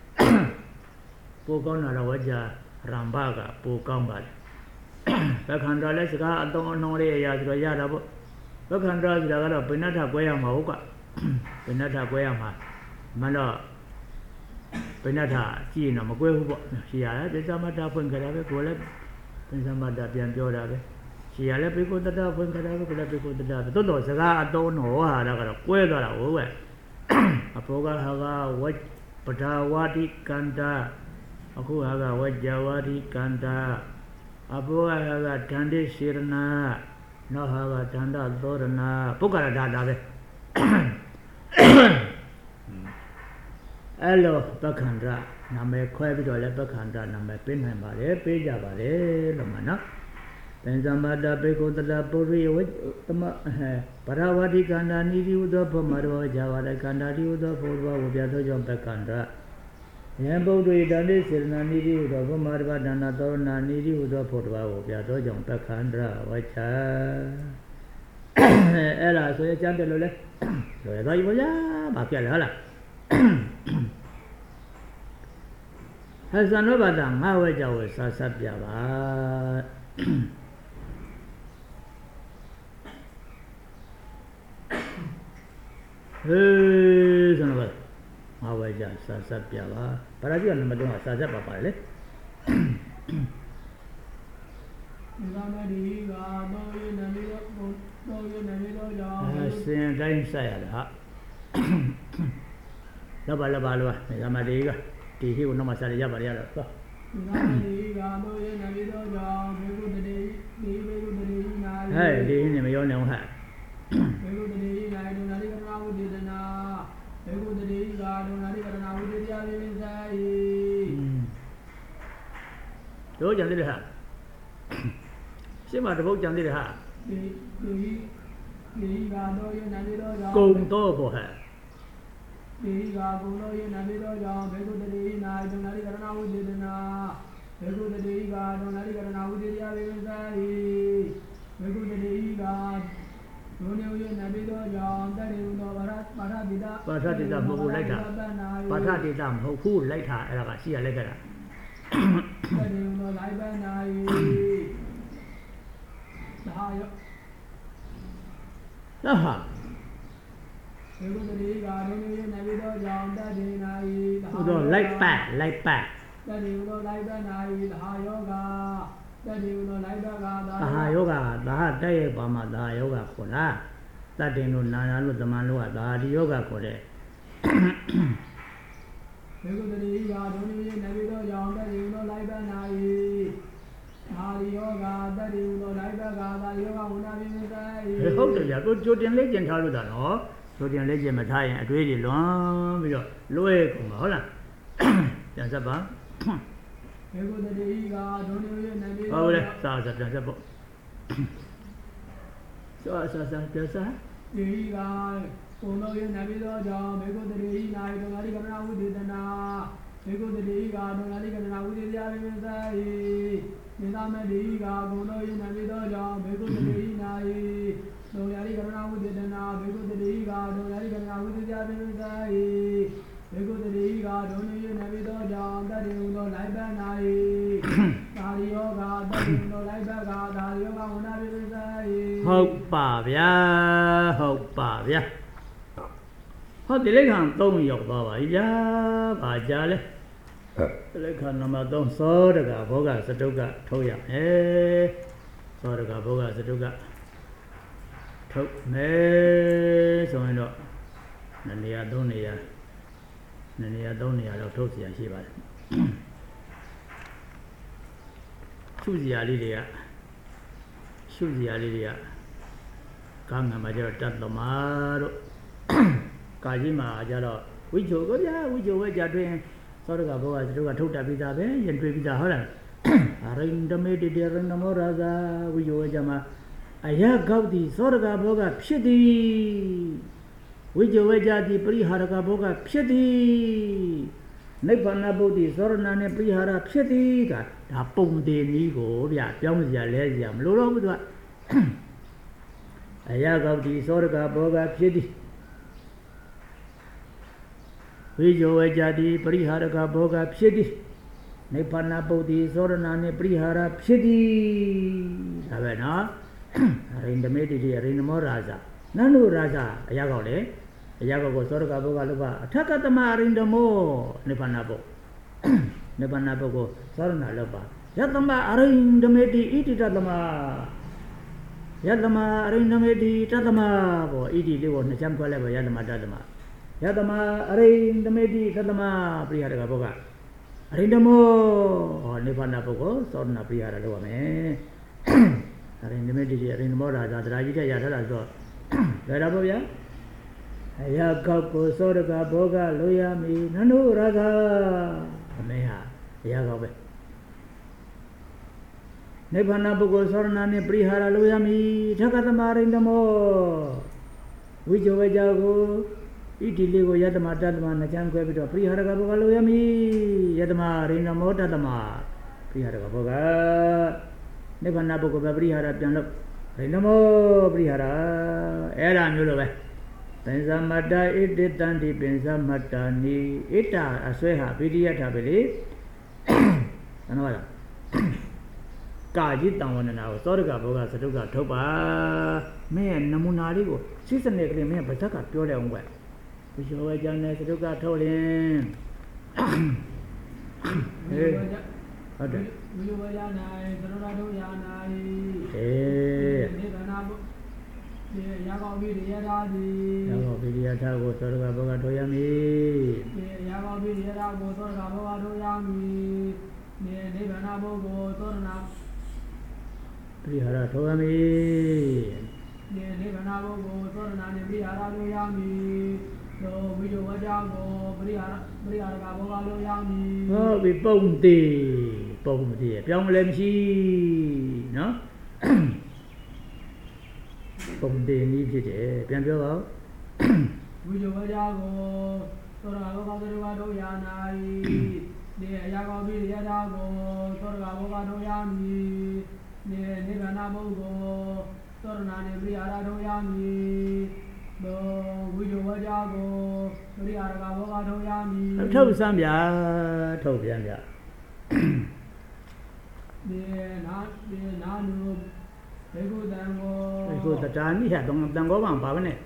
Pogona Vaja Rambaga, Pogamba Bakandra Lesga, don't know the Yadra Bakandra, the Pinata Guayama, Pinata Guayama, Mana. Penata, China, Maguehu, Shia, the Samata Punkarabe, Golab, Pensamada Pianjorabe, Shia, Lepico the Dab, Punkarabe, Lepico the Dab, Dodo, Saga, don't know, whether over a Poga Haga, what Patawati Kanta, Akuhaga, what Javati Kanta, Apoga Haga, Tandi Sirna, no Haga, Tanda, Dorana, Pukara. Hello, Bakandra, Name Quavidola Bakandra, Name Pinhamare, Pejabare, Lomana, Penzamada Beko the Puri with Paravati Kanda, Nidi the Pomaro, Javada Kanda, the Pova, Ubiato Jom Bakandra. Yambo do it and this is Nidi the Pomarva, Danator, Nidi the Pova, Ubiato Jom Bakandra, Wacha Ella, so you can't tell it. So I was Bakala. Hasanobada, Mawaja was Sasabiava. Hasanobada, Mawaja Sasabiava. Paradia number Sasapale. Saint Inside. La Balaba, Namadiga, Tihi, no Masalia Baria. Hey, the enemy you know her. Those did her. She might have booked under her. Go to her. Got no Navido, Bego the day, I don't know who did na. Bego the day, God, don't know who did Yavi. Bego the day, God. Don't know Navido, John, that you know Patadida, who later. Patadida, who later, and I see a letter. That you know, like Aha. Like back. Yoga, the day Bama, the yoga for that. That they know Nana, the Manua, the yoga for it. Good legend, Haludan, so the legend Matai, really long, Loe, Hola. That's about ဘေကုတတိကဒုညွေနမေဟုတ်လေစားပြန်ဆက်ပေါ့စားပြန်စားတိကကုံတော်ရဲ့နမေသောကြောင့်ဘေကုတတိ၌ဒုငါတိကမနာဝိသေတနာဘေကုတတိကဒုငါတိကမနာဝိသေတရားပင်စာ၏နိသမတိကကုံတော်ရဲ့နမေသောကြောင့်ဘေကုတတိ၌ဒုငါတိကမနာဝိသေတနာဘေကုတတိကဒုငါတိကမနာဝိသေတရားပင်စာ၏ဘေကုတတိကဒုညွေနမေသောကြောင့်တတ္တိဟုသောလိုက်ပန်း၌သာရိယောကတတ္တိဟုသောလိုက်ပန်းကသာရိယောကဝဏပင်စာ၏ဟုတ်ပါဗျာဟုတ်ပါဗျာဟောတိလိခံ3ရောက်သွားပါပြီဗျာဘာကြလဲတိလိခံနံပါတ်3သောတကဘောဂစတုကထုတ်ရမယ်သောတကဘောဂစတုကထုတ်မယ်ဆိုရင်တော့နေရာ3နေရာတော့ထုတ်เสียရှိပါတယ်ရှုစရာလေးတွေကကာငါမှာကျတော့တတ်သမားတို့ကာကြီးမှာကျတော့ဝိဇ္ဇိုကဗျာဝိဇ္ဇိုဝဲကြတွင်သောတကဘောကသူတို့ကထုတ်တတ်ပြီးသားပဲရင်တွေ့ပြီးသားဟုတ်လားအရိန္ဒမေတ္တရဏမောရာဇာဝိဇ္ဇိုဝဲကြမှာအယကောက်တိသောတကဘောကဖြစ်သည်ဝိဇ္ဇိုဝဲကြသည်ပရိဟာရကဘောကဖြစ်သည်နိဗ္ဗာန်ဗုဒ္ဓိသောရဏနဲ့ပရိဟာရဖြစ်သည်ကဒါပုံသေးနည်းကိုဗျပြောင်းစရာလဲစရာမလိုတော့ဘူးသူကအယကောက်တိသောတကဘောကဖြစ်သည်ဝိဇ္ဇိုဝေကြတိပရိဟာရကဘောကဖြစ်သည်နိဗ္ဗာန်ဗုဒ္ဓိသောရဏနဲ့ပရိဟာရဖြစ်သည်ဒါပဲနော်အရိန္ဒမေတ္တိအရိန္ဒမောရာဇာနန္ဒုရာဇာအယကောက်လေအယကောက်ကိုသောရကဘောကလို့ကအထက်ကတမအရိန္ဒမောနိဗ္ဗာန်ဘုနိဗ္ဗာန်ဘုကိုသောရဏလောက်ပါယတမအရိန္ဒမေတ္တိဣတိတသမယတမအရိန္ဒမေတ္တိတသမဘောဣတိလေးကိုနှစ်ချမ်းခွဲလိုက်ပါယတမတသမယတမအရိန္ဒမေတ္တိတသမပရိဟာရကဘောကအရိန္ဒမောနိဗ္ဗာန်ဘုကိုသောရဏပရိဟာရလောက်ပါမယ်အရိန္ဒမေတ္တိအရိန္ဒမောရာဇာတရားကြီးတဲ့ရထားတာဆိုတော့ဒါတော့ဗျာအယကောက်ကိုသောရကဘောကလိုရမည်နန္ဒုရာဇာအမေဟာအယကောက်ပဲနိဗ္ဗာန်ပုဂ္ဂိုလ်သောရဏနဲ့ပရိဟာရလိုရမည်ထကသမရိန္ဒမောဝိဇ္ဇဝေကြကိုဣတိလေးကိုယတမတတမနှစ်ချမ်းခွဲပြီးတော့ပရိဟာရကဘောကလိုရမည်ယတမရိန္ဒမောတတမပရိဟာရကဘောကနိဗ္ဗာန်ပုဂ္ဂိုလ်ပဲပရိဟာရပြန်လို့ရိန္ဒမောပရိဟာရအဲ့ဒါမျိုးလိုပဲပင်စမတ္တဣတိတန္တိပင်စမတ္တနိဣတအဆွဲဟာပိရိယထာပဲလေသနာလားကာကြီးတံဝန္ဒနာကိုသောရကဘောကစတုကထုတ်ပါမင်းရဲ့နမူနာလေးကိုစိစနေကလေးမင်းဗဇက်ကပြောလိုက်အောင်ကွဝိဇ္ဇောဝေကြနဲ့စတုကထုတ်ရင်ဟုတ်တယ်ဝိဇ္ဇောဝေကြ၌သရဏတို့ယာ၌နိဗ္ဗာန်ဘုရာဂောပိရိယထာတိရာဂောပိရိယထာကိုသောရကဘောကထုတ်ရမည်ရာဂောပိရိယထာကိုသောရကဘောကထုတ်ရမည်နိဗ္ဗာန်ဘုကိုသောရဏပရိဟာရထုတ်ရမည်နိဗ္ဗာန်ဘုကိုသောရဏနဲ့ပရိဟာရထုတ်ရမည်သောဝိဇ္ဇောဝေကြကိုပရိဟာရကဘောကထုတ်ရမည်ဟုတ်ပြီပုံသေးပြောင်းလဲမရှိနော်ပုံသေးနည်းဖြစ်တယ်ပြန်ပြောပါဦးဝိဇ္ဇောဝေကြကိုသောရကဘောကထုတ်ရ၌ဒီအရာကောပိရိယထာကိုသောရကဘောကထုတ်ရမည်နိဗ္ဗာန်ဘုကိုသောရဏနဲ့ပရိဟာရထုတ်ရမည်သောဝိဇ္ဇောဝေကြကိုပရိဟာရကဘောကထုတ်ရမည်ထုတ်စမ်းဗျာထုတ်ပြန်ဗျာဒီနာနုဘေကုတံကိုဘေကုတတာနိဟတံတံကောပံပါဘနဲ့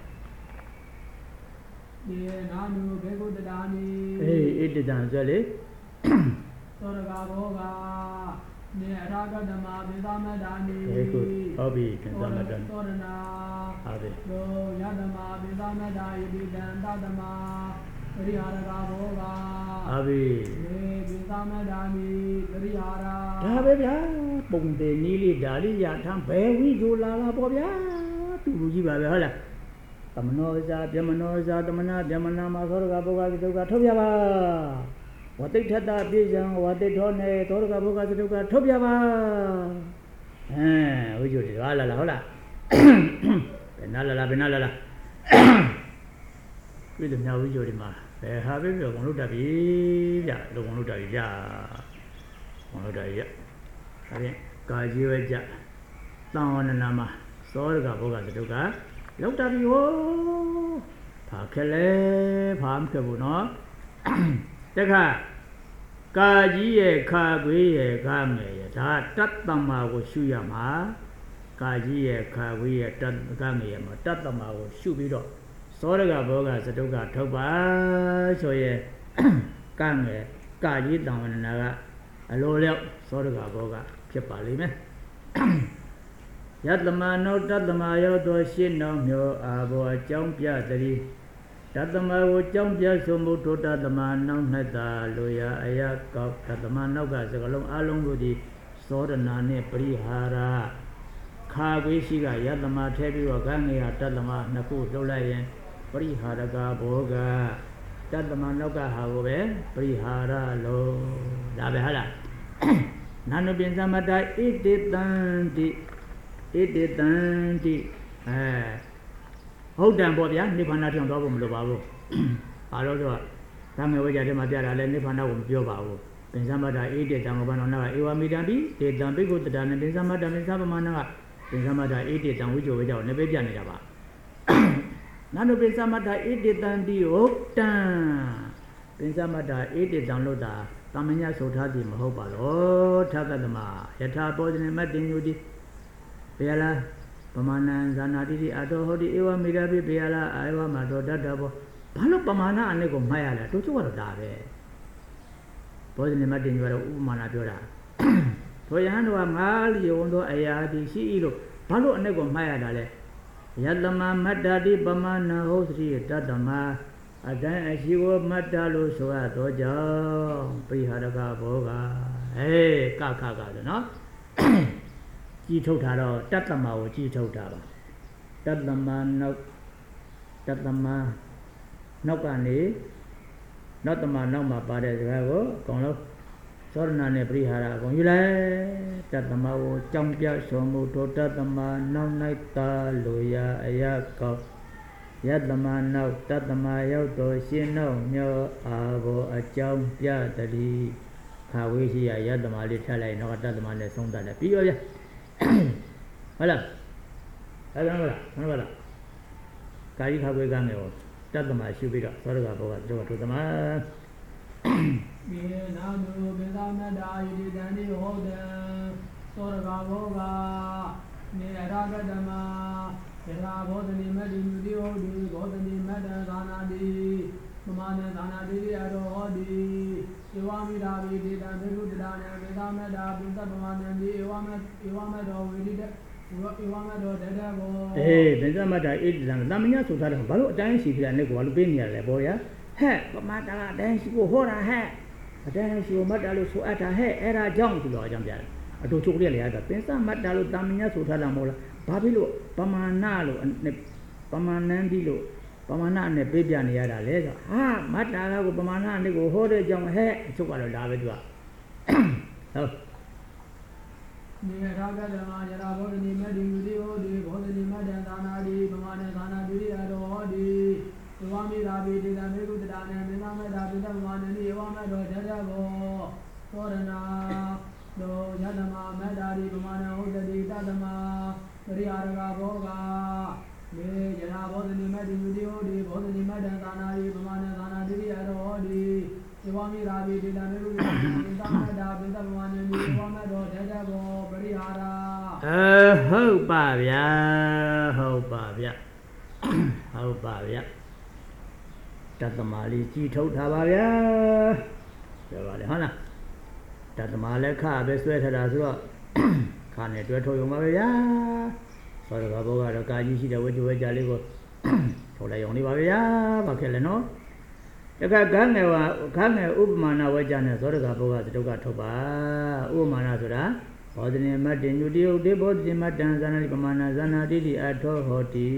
ဒီနာနုဘေကုတတာနိဣတိတံဆိုလေသောရကဘောကနေအရာဂတမမေသမတ္တာနိဘေကုဟုတ်ပြီသံသမတ္တသောရဏဟုတ်ပြီသောယတမမေသမတ္တာဣတိတံတတမပရိဟာရကဘောကဟုတ်ပြီမေသမတ္တာနိပရိဟာရဒါပဲဗျာပုံသေးနည်းလေးဒါလေးရထမ်းဘယ်ဝိဇ္ဇိုလာပေါ့ဗျာတူလူကြီးပါပဲဟုတ်လားသမနောဇာဗျမနောဇာသမနာဗျမနာမှာသောရကဘောကဒုက္ခထုတ်ပြပါဝတိထတပြေဇံဝတိထောနေသောရကဘုကသတုကထုတ်ပြပါဝိဇ္ဇုတွေဟာလာဟုတ်လားဘယ်နာလာဘယ်နာလာပြီလို့များဝိဇ္ဇုတွေမှာဘယ်ဟာပဲပြောကုန်လို့တတ်ပြီဗျလုံကုန်လို့တတ်ပြီဗျကုန်လို့တတ်ပြီဗျဒါဖြင့်ကာကြီးဝဲကြသံဝန္ဒနာမှာသောရကဘုကသတုကလောက်တတ်ပြီဟောဖာခဲလေဖာမခဲဘူးနော်တခါကာကြီးရဲ့ခါခွေးရဲ့ကားမယ်ရဲ့ဒါတတ်တမကိုရှုရမှာကာကြီးရဲ့ခါခွေးရဲ့တတ်ကားမယ်ရဲ့မှာတတ်တမကိုရှုပြီးတော့သောရကဘောကသတုကထုတ်ပါဆိုရဲကားမယ်ကာကြီးတံဝန္ဒနာကအလိုလျောက်သောရကဘောကဖြစ်ပါလိမ့်မယ်ယတမနောတတမယောသောရှင်းတော်မျိုးအာဘောအကြောင်းပြတည်းတတမကိုကြောင်းပြဆိုမှုထိုတတမနောက်၌သာလိုရာအယကောက်တတမနောက်ကစကလုံးအလုံးတို့သည်သောရဏနှင့်ပရိဟာရခါခွေးရှိကယတမထဲပြီးတော့ကံငယ်တတမနှစ်ခုလှုပ်လိုက်ရင်ပရိဟာရကဘောကတတမနောက်ကဟာကိုပဲပရိဟာရလို့ဒါပဲဟုတ်လားနာနုပင်သမတဣတိတံတိဣတိတံတိဟုတ်တံပေါ့ဗျာနိဗ္ဗာန်ထောင်သွားဖို့မလိုပါဘူးဘာလို့ဆိုတော့သံဃာဝိဇ္ဇာထဲမှာပြတာလဲနိဗ္ဗာန်ကိုမပြောပါဘူးပင်သမတ္တဣတိတံဘောဘာနောနာကဧဝမိတံပိတေတံပိကုတ္တံပင်သမတ္တမိသဗ္ဗမနာကပင်သမတ္တဣတိတံဝိဇ္ဇောဝိဇ္ဇောလည်းပဲပြနေတာပါနာနုပင်သမတ္တဣတိတံတိဟုတ်တံပင်သမတ္တဣတိတံလို့တာသမ္မညဆိုထားသည်မဟုတ်ပါလို့ထကတမယထာပောဇနေမတ္တင်ညုတိဘယ်လားပမာဏံဇာနာတိတိအတောဟောတိဧဝမိရပိဘယ်လားဧဝမတောတတ္တဘောဘာလို့ပမာဏအနည်းကိုမှတ်ရလဲတို့ချုပ်ကတော့ဒါပဲပောဇနေမတ္တင်ညုကတော့ဥပမာဏပြောတာတို့ယဟန်တို့ကငါးလျုံသောအရာသည်ရှိ၏လို့ဘာလို့အနည်းကိုမှတ်ရတာလဲယတမမတ္တာတိပမာဏဟောသတိတတ္တမအတန်အရှိဝမတ္တလို့ဆိုရသောကြောင့်ပရိဟာရကဘောကကခကဆိုနော်ကြည်ထုတ်တာတော့တတ္တမကိုကြည်ထုတ်တာပါတတ္တမနောက်တတ္တမနောက်ကနေနောက်တမနောက်မှာပါတဲ့စကားကိုအကုန်လုံးသောရဏနဲ့ပရိဟာရအကုန်ယူလိုက်တတ္တမကိုကြောင်းပြဆိုမှုတို့တတ္တမနောက်၌သာလိုရာအယကောက်ယတမနောက်တတ္တမရောက်တော်ရှင်နောက်မျောအာဘောအကြောင်းပြတည်းခါဝေးရှိရယတမလေးထပ်လိုက်တော့တတ္တမနဲ့ဆုံးတတ်တယ်ပြီးရောဗျဟုတ်လားဟုတ်လားဟုတ်လားကာယခါခွေးကငယ်ကိုတတ္တမရှိပြီးတော့သောရကဘောကတို့ထုသမမေနာနုဘေသာမတ္တာယိတံတိဟောတံသောရကဘောကနေရဂတမယထာဘောဓနိမတ္တိမြုတိဟောတိဘောဓနိမတ္တသာနာတိပမာဏသာနာတိအရောဟောတိဧဝမိရာဝိတေတံသေရုတ္တရာနေဘေသာမတ္တာပုသတ္တမနံတိဧဝမတောဝိတိတဧဝမတောတတဘောဘေသမတ္တာဣတိတံသမ္မညဆိုထားတယ်ဘာလို့အတိုင်းရှိပြလဲကိုဘာလို့ပေးနေရလဲဘောရဟဲ့ပမာဏကအတိုင်းရှိကိုဟောတာဟဲ့အတိုင်းရှိကိုမတ္တလို့ဆိုအပ်တာဟဲ့အဲ့ဒါကြောင့်ဆိုတော့အကြောင်းပြတယ်အတူချုပ်ရလေရတာပင်စမတ္တလို့သမ္မညဆိုထားတာမဟုတ်လားဘာဖြစ်လို့ပမာဏလို့ပမာဏန်ဒီလို့ပမာဏနဲ့ပေးပြနေရတာလဲဆိုဟာမတ္တာကကိုပမာဏနဲ့ကိုဟောတဲ့ကြောင့်ဟဲ့အချုပ်ကတော့ဒါပဲသူကဟုတ်နေရထာကဓမ္မယရာဘောဓနိမတ္တိမြုတိဟောတိဘောဓနိမတ္တသာနာတိပမာဏသာနာတိအရောဟောတိဧဝမိရာပိတေတံမေကုတ္တရာနေမေသမတ္တာပိတ္တမနန္တိဧဝမတောတတဘောသောရဏသောယတမမတ္တာတိပမာဏဟောတိတတမပရိဟာရကဘောကမေယရာဘောဓနိမတ္တိမြုတိဟောတိဘောဓနိမတ္တသာနာတိပမာဏသာနာတိအရောဟောတိဧဝမိရာပိတေတံမေကုတ္တရာနေမေသမတ္တာပိတ္တမနန္တိဧဝမတောတတဘောပရိဟာရဟုတ်ပါဗျာဟုတ်ပါဗျာဟုတ်ပါဗျာတတ္တမလေးကြည်ထုတ်ထားပါဗျာပြောပါလေဟုတ်လားတတ္တမလည်းခပဲဆွဲထားတာဆိုတော့ခနဲ့တွဲထုတ်ရုံပါပဲဗျာသောရကဘောကတော့ကာကြီးရှိတဲ့ဝိတ္တဝေကြလေးကိုထုတ်လိုက်ရုံလေးပါဗျာဘာဖြစ်လဲနော်တခါခန်းငယ်ဥပမာဏဝေကြနဲ့သောရကဘောကသတုကထုတ်ပါဥပမာဏဆိုတာဘောဓနိမတ္တိညုတိဟုတ်တိဘောဓနိမတ္တံဇာနာတိပမာဏဇာနာတိတိအထောဟောတိ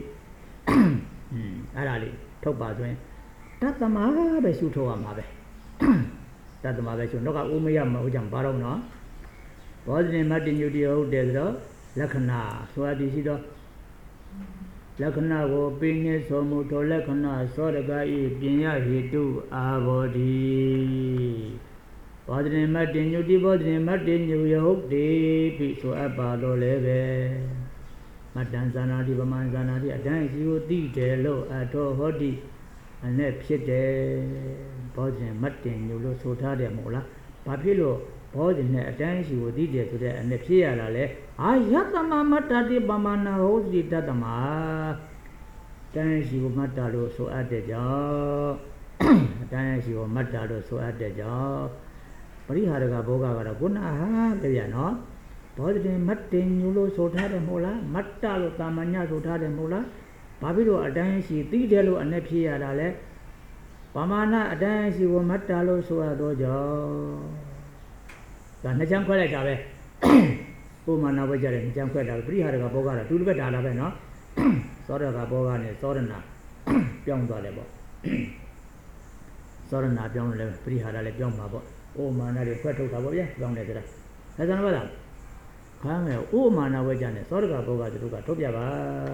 အဲ့ဒါလေးထုတ်ပါဆိုရင်တတ္တမပဲရှုထုတ်ရမှာပဲတတ်တမှာပဲရှုတော့ကဥမရမဟုတ်ကြဘာတော့နော်ဘောဇင်မတ္တညုတိဟုတ်တယ်ဆိုတော့လက္ခဏာဆိုအပ်ရှိတော့လက္ခဏာကိုပင်နေဆိုမှုထိုလက္ခဏာသောရကဤပညာဟိတုအာဘောဓိဘောဇင်မတ္တညုတိဘောဇင်မတ္တညုယဟုတ်တယ်ပြီဆိုအပ်ပါတော့လည်းပဲမတ္တန်ဇာနာတိပမန်ဇာနာတိအတိုင်းရှိကိုသိတယ်လို့အထောဟောတိအနဲ့ဖြစ်တယ်ဘောဇင်မတ္တညုလို့ဆိုထားတယ်မဟုတ်လားဘာဖြစ်လို့ဘောဇင်နဲ့အတိုင်းရှိကိုသိတယ်ဆိုတဲ့အနဲ့ဖြစ်ရတာလဲအာယတမမတ္တတိပမနာဟောတိတတ္တမတိုင်းရှိကိုမတ္တလို့ဆိုအပ်တဲ့ကြောင့်တိုင်းရှိကိုမတ္တလို့ဆိုအပ်တဲ့ကြောင့်ပရိဟာရကဘောဂကတော့ခုနဟာပြရနော်ဘောဇင်မတ္တညုလို့ဆိုထားတယ်မဟုတ်လားမတ္တလို့တာမညဆိုထားတယ်မဟုတ်လားဘာဖြစ်လို့အတိုင်းရှိသိတယ်လို့အနဲ့ဖြစ်ရတာလဲပမာဏအတိုင်းရှိကိုမတ္တလို့ဆိုရတော့ကြောင့်ဒါနှစ်ချမ်းခွဲလိုက်တာပဲပုံမှန်နာဝကြတယ်နှစ်ချမ်းခွဲတာပရိဟာရကဘောကတော့တူတစ်ဘက်ဒါလာပဲနော်သောရကဘောကနဲ့သောရဏပြောင်းသွားတယ်ပေါ့သောရဏပြောင်းလို့လည်းပရိဟာရလည်းပြောင်းမှာပေါ့ဩမာနတွေခွဲထုတ်တာပေါ့ဗျာပြောင်းတယ်ဆိုတာဒါကြောင့်ဘာလဲခါမယ်ဩမာနဝကြနဲ့သောရကဘောကသူတို့ကထုတ်ပြပါ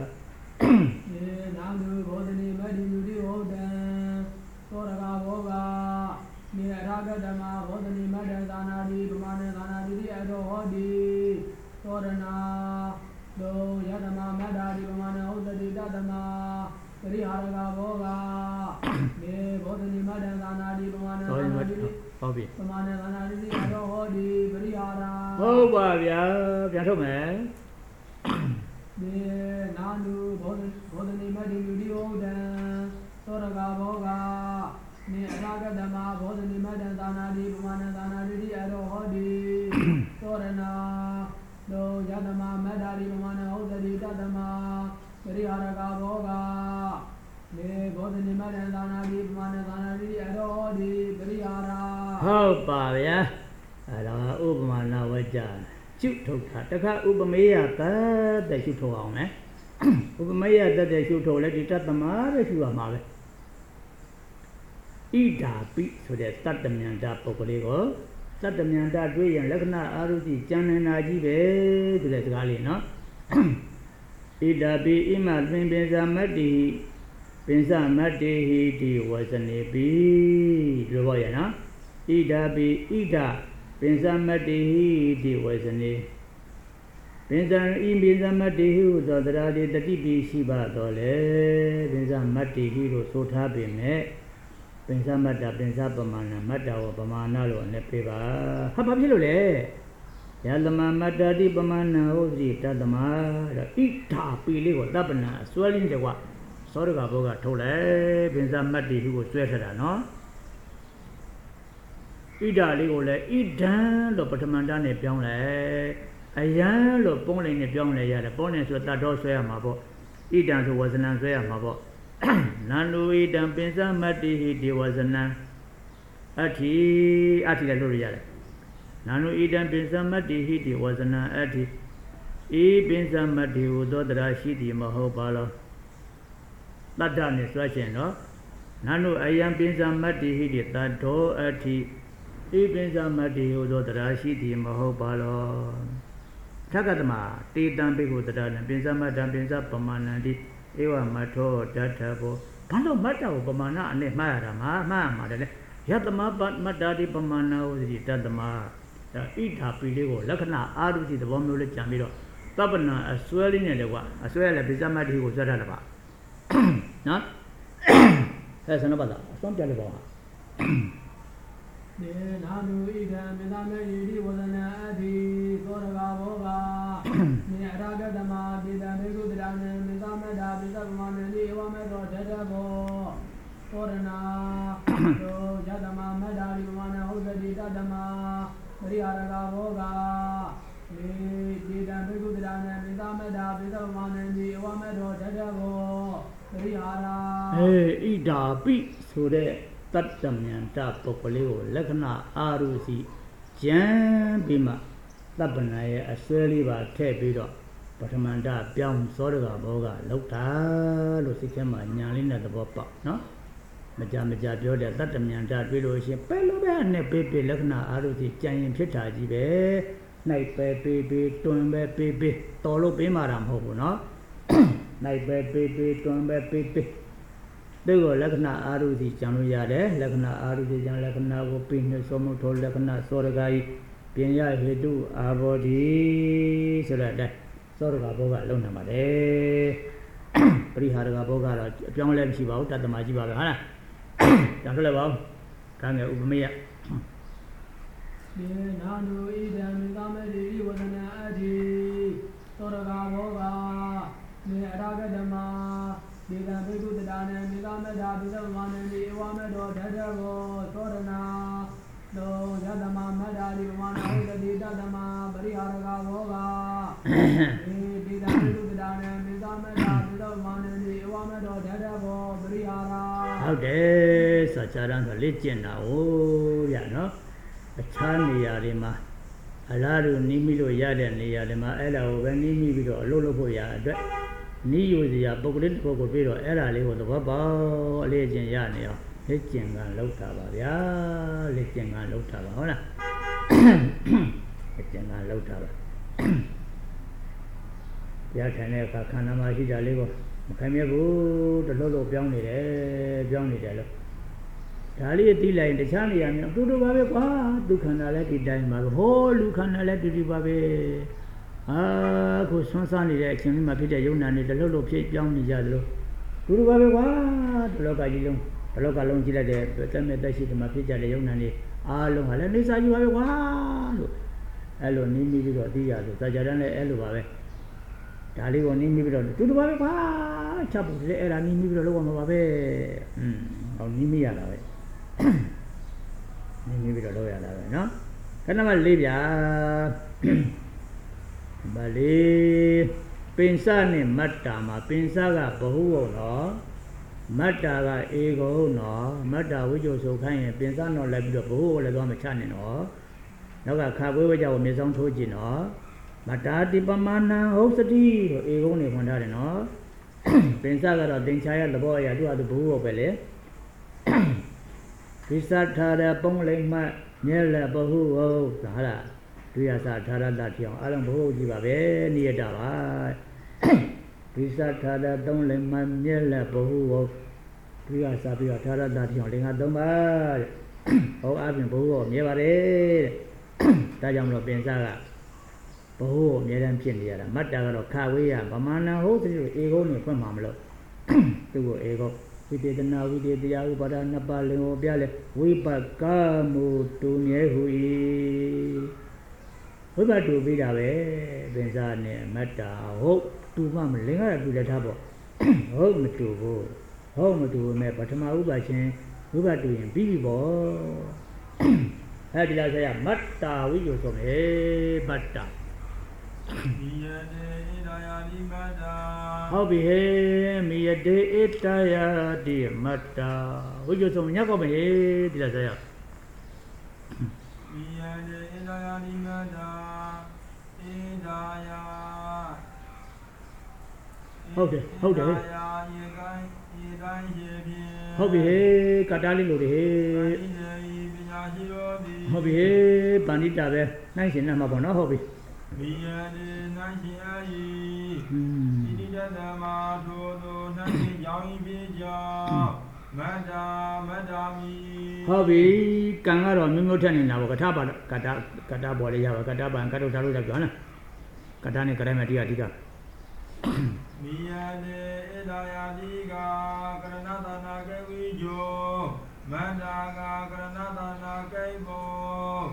နာမဘောဓနိမတ္တိညုတိဟုတ်တံသောရကဘောကနေအရာဂတမဘောဓနိမတ္တသာနာတိပမာဏသာနာတိအရောဟောတိသောရဏလောယတမမတ္တာတိပမာဏဟုတ်တိတတမပရိဟာရကဘောကနေဘောဓနိမတ္တသာနာတိပမာဏသာနာတိဟုတ်ပြီပမာဏသာနာတိအရောဟောတိပရိဟာရဟုတ်ပါဗျာပြန်ထုတ်မယ်နေနာနုဘောဓနိမတ္တိညုတိဟုတ်တံသောရကဘောကနေအရာဂတမဘောဓနိမတ္တသာနာတိပမာဏသာနာတိအရောဟောတိသောရဏလောယတမမတ္တာတိပမာဏဟုတ်တိတတမပရိဟာရကဘောကနေဘောဓနိမတ္တသာနာတိပမာဏသာနာတိအရောဟောတိပရိဟာရဟုတ်ပါဗျာအဲ့ဒါဥပမာဏဝကြရှုထုတ်တာတခါဥပမေယတတ်တဲ့ရှုထုတ်အောင်မယ်ဥပမေယတတ်တဲ့ရှုထုတ်လဲဒီတတ္တမပဲရှုရမှာပဲဣဒာပိဆိုတဲ့တတ္တမြန္တပုဂ္ဂလေးကိုတတ္တမြန္တတွေ့ရင်လက္ခဏာအာရုတိကျန်နေတာကြီးပဲဆိုတဲ့စကားလေးနော်ဣဒာပိဣမသင်္ပိဇာမတ္တိပိဇာမတ္တိဟိတိဝဇနေပိလို့ပြောရနော်ဣဒာပိဣဒာပိဇာမတ္တိဟိတိဝဇနေပိဇာမတ္တိဟိဟုသောတရားလေးတတိပိရှိပါတော့လေပိဇာမတ္တိဟိလို့ဆိုထားပေမဲ့ပိဇာမတ္တပိဇာပမာဏမတ္တဝပမာဏလို့လည်းပြပါဟာဘာဖြစ်လို့လဲယသမမတ္တတိပမာဏဟုတ်စီတတမတော့ဣဒာပိလေးကိုတပ္ပနာအစွဲလေးတဲ့ကွာသောရကဘောကထုတ်လိုက်ပိဇာမတ္တိဟိကိုစွဲထတာနော်ဣဒာလေးကိုလည်းဣဒံလို့ပထမန္တနဲ့ပြောင်းလိုက်အယံလို့ပုံးလိုက်နဲ့ပြောင်းလိုက်ရတယ်ပုံးနေဆိုတတ်တော်ဆွဲရမှာပေါ့ဣဒံဆိုဝဇနံဆွဲရမှာပေါ့နန္ဒုဣဒံပိဇာမတ္တိဟိဒေဝဇနံအဋ္ဌိလည်းလို့ရတယ်နန္ဒုဣဒံပိဇာမတ္တိဟိဒေဝဇနံအဋ္ဌိဤပိဇာမတ္တိဟုသောတရားရှိသည်မဟုတ်ပါလောတတ္တနဲ့ဆွဲခြင်းတော့နန္ဒုအယံပိဇာမတ္တိဟိဒေတတ္တောအဋ္ဌိဤပိဇာမတ္တိဟုသောတရားရှိသည်မဟုတ်ပါလောသက္ကတမတေတံပိဟုတရားနဲ့ပိဇာမတ္တပိဇာပမာဏံတိဧဝမထောတထဘောဘာလို့မတ္တကိုပမာဏအနဲ့မှားရတာမှားတယ်လေယတမမတ္တတိပမာဏဝစီတတ္တမဒါဣဒာပိလေးကိုလက္ခဏာအာရုတိသဘောမျိုးလေးကြံပြီးတော့တပ္ပနာအစွဲလေးနဲ့လေကွာအစွဲလည်းပိဇာမတ္တိကိုစွဲထားတယ်ပါနော်အဲဆန္ဒပါလားအစွမ်းပြလိုက်ပါဦးနေနာနုဣဒံမေသာမေယိတိဝဇနံအတိသောရကဘောကနေအရာဂတမတေတံမေကုတရဏံမေသာမေတ္တာပိသဗ္ဗမနန္တိဧဝမေသောတတဘောသောရဏသောယတမမတ္တာရိပမာဏဟုတ်တိတတမပရိဟာရကဘောကနေတေတံမေကုတရဏံမေသာမေတ္တာပိသဗ္ဗမနန္တိဧဝမေသောတတဘောပရိဟာရဣဒာပိဆိုတဲ့တတ္တမြန္တပုဂ္ဂလေးကိုလက္ခဏာအာရုစီကျမ်းပြီးမှတပ္ပနာရဲ့အစွဲလေးပါထည့်ပြီးတော့ပထမန္တပြောင်းသောရကဘောကလောက်တာလို့စိတ်ထဲမှာညာလေးနဲ့သဘောပေါက်နော် Maja Bioda, that the Mianta Biloshi, Pello and Pepe Lagna Aruti, Giant Pitaji, Night Pepe, Tombe Pepe, Tolo Pimaram Hobo, no? Night Pepe, Tombe Pepe. They were Lagna Aruti, Januyade, Lagna Aruti, Jan Lagna, Wopin, Somoto Lagna, Soragai, Pinya, Hedu, Abodi, so that Soraga Boga, Lonamade, Priharaga Boga, John Lemsi out at the Majiba. Chẳng có lời không? Càng ngày ủng mẹ. Okay, such a religion now, yeah, no? A Chani Yarima, a Laru Nimilo Yadan, Yadama, Ella, when Nimido, Lolopoya, Niu the Boglin Bogovido, Ella, the Baba, Legend Yanio, Legend and Lotava, ya, Legend and Lotava, Legend and Lotava. Yataneka Kanama Hidaligo. Come here, the Lolo Bioni there. Tali Tila in the Chani, and to do Babe, do can I let it die, my whole look can I let it Babe. Ah, who's son sunny action, my Peter Yunan, the Lolo Pit Bioni Jadlo. To do Babe, the local long Gila there, but tell me that she's my Peter Yunani. Ah, long Helen, you have a while. Hello, Nimi, the other, Sajana, Elo. Tali on Nimi, to do Babe, Chapu, and Nimi, the Loma Babe, Nimia. Nimi, the lawyer, no? Can I leave ya? Bali Pinsani Matama, Pinsaga, Bahu, no? Mataga ego, no? Mata, which was so kind, Pinsano, like the Bahu, like on the channel, no? Naga Kabu, which I was Maison Toji, no? Matati Pamana, Hostati, ego, no? Pinsaga, Dinchaya, the boy, I do at the Bahu, Bele. Pisatara, Pongling, Nella Bahu, Sahara. Piasa Tara Datio, Alam Bahu, Jibabe, near Dava. Pisatara, don't let my Nella Bahu, Piasa Tara Datio, Linga Doma. Oh, I've been Bahu, Nevare. Tajam Pensaga. Bahu, Nedam Pindia, Mataga, Kawia, Bamana, Hotel, Ego, from Mamlo. To Ego. We did now, we did the Aubada Napaleo Biale, we Pakamu to Nehui. We got to be away, Benzane, Mata, hope to Mam Linger to the table. Home to go, home to me, but my Ubachin, we got to him, Bibo. How did I say, Mata, we use from a Mata. How behave me a day, it tired, dear Mata. We use some Yakobe, did I say? Okay, hold it. Hobby, Catali, Hobby, Bandita, nice in Namabona hobby. Hobby, Kangar on Mimotan in our Kata body, Kataba and Kataru Gana Katani Karamatia. Mia de Edayadiga, Granada Nagavijo, Mandaga, Granada Nagabo,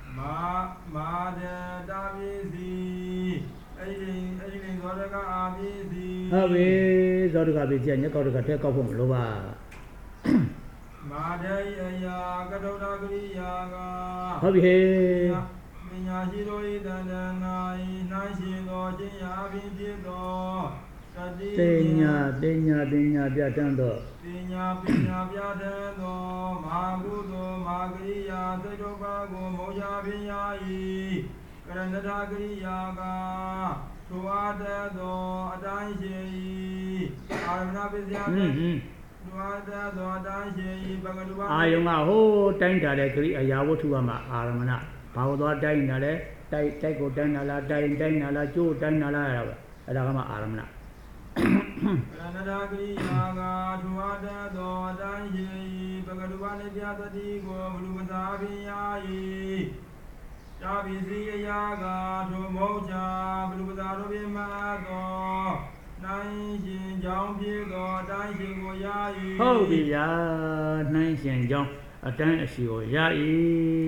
Made Davisi, Ailing Zodaga Abisi. Hobby, Zodaga Bizi, and Yakoka take off from Lova. Made Gadona Griaga. Hobby. Denya, Biatando. Pina, Biatando, Magudo, Magria, Sedobago, Moja, Biai, Granada Griaga, Tuada, Adanji, Arnabizia. အာယုံကဟိုးတိုင်းတာတဲ့ခရိအရာဝတ္ထုကမှအာရမဏဘာလို့သွားတိုင်းတာလဲတိုက်ကိုတိုင်းတာလားတိုင်းတာလားကျိုးတိုင်းတာလားအဲ့ဒါကမှအာရမဏရဏဒဂရိယာကထွာတသောတိုင်းရှိပကတုပနိပြသတိကိုဘလူမသာပိယာယိတာပိစီအယာကထွမောချာဘလူမသာတို့ပြမသောနိုင်ရှင်ကြောင့်ပြေသောတိုင်းရှင်ကိုယာယိဟုတ်ပြီဗျာနိုင်ရှင်ကြောင့်အတိုင်းအစီကိုယာယိ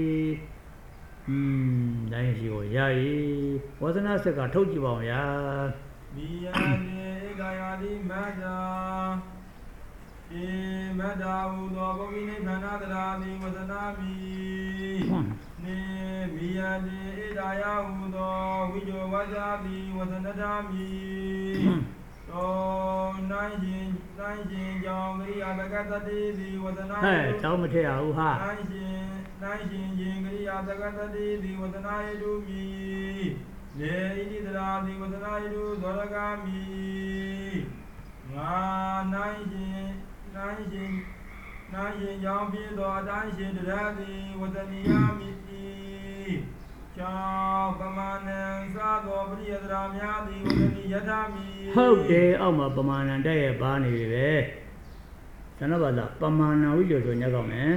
တိုင်းအစီကိုယာယိဝဇနစက်ကထုတ်ကြည့်ပါဦးဗျာမိယာနေဧကယာတိမတ္တာဧမတ္တာဟုသောပုဂ္ဂိနိဗ္ဗာန်တရာတိဝဇနာမိနေမိယာနေဧဒါယဟုသောဝိဇောဝဇာတိဝဇနတာမိသောနိုင်ရှင်ကြောင့်ကိရိယာပကတတိတိဝဇနာဟဲ့တောင်းမထည့်ရဘူးဟာနိုင်ရှင်ခြင်းကိရိယာပကတတိတိဝဇနာယေတုမိလေဣတိတရာတိဝဇနာယေတုသောရဂာမိငါနိုင်ရှင်ကြောင့်ဖြစ်သောအတိုင်းရှင်တရတိဝဇနိယမိချောပမာဏံသာသောပရိယတရာများသည်ဝဇနိယထာမိဟုတ်တယ်အောက်မှာပမာဏံတက်ရဲ့ပါနေပြီပဲသနဘာသာပမာဏဝိဇ္ဇောဆိုညက်ကောင်းမယ်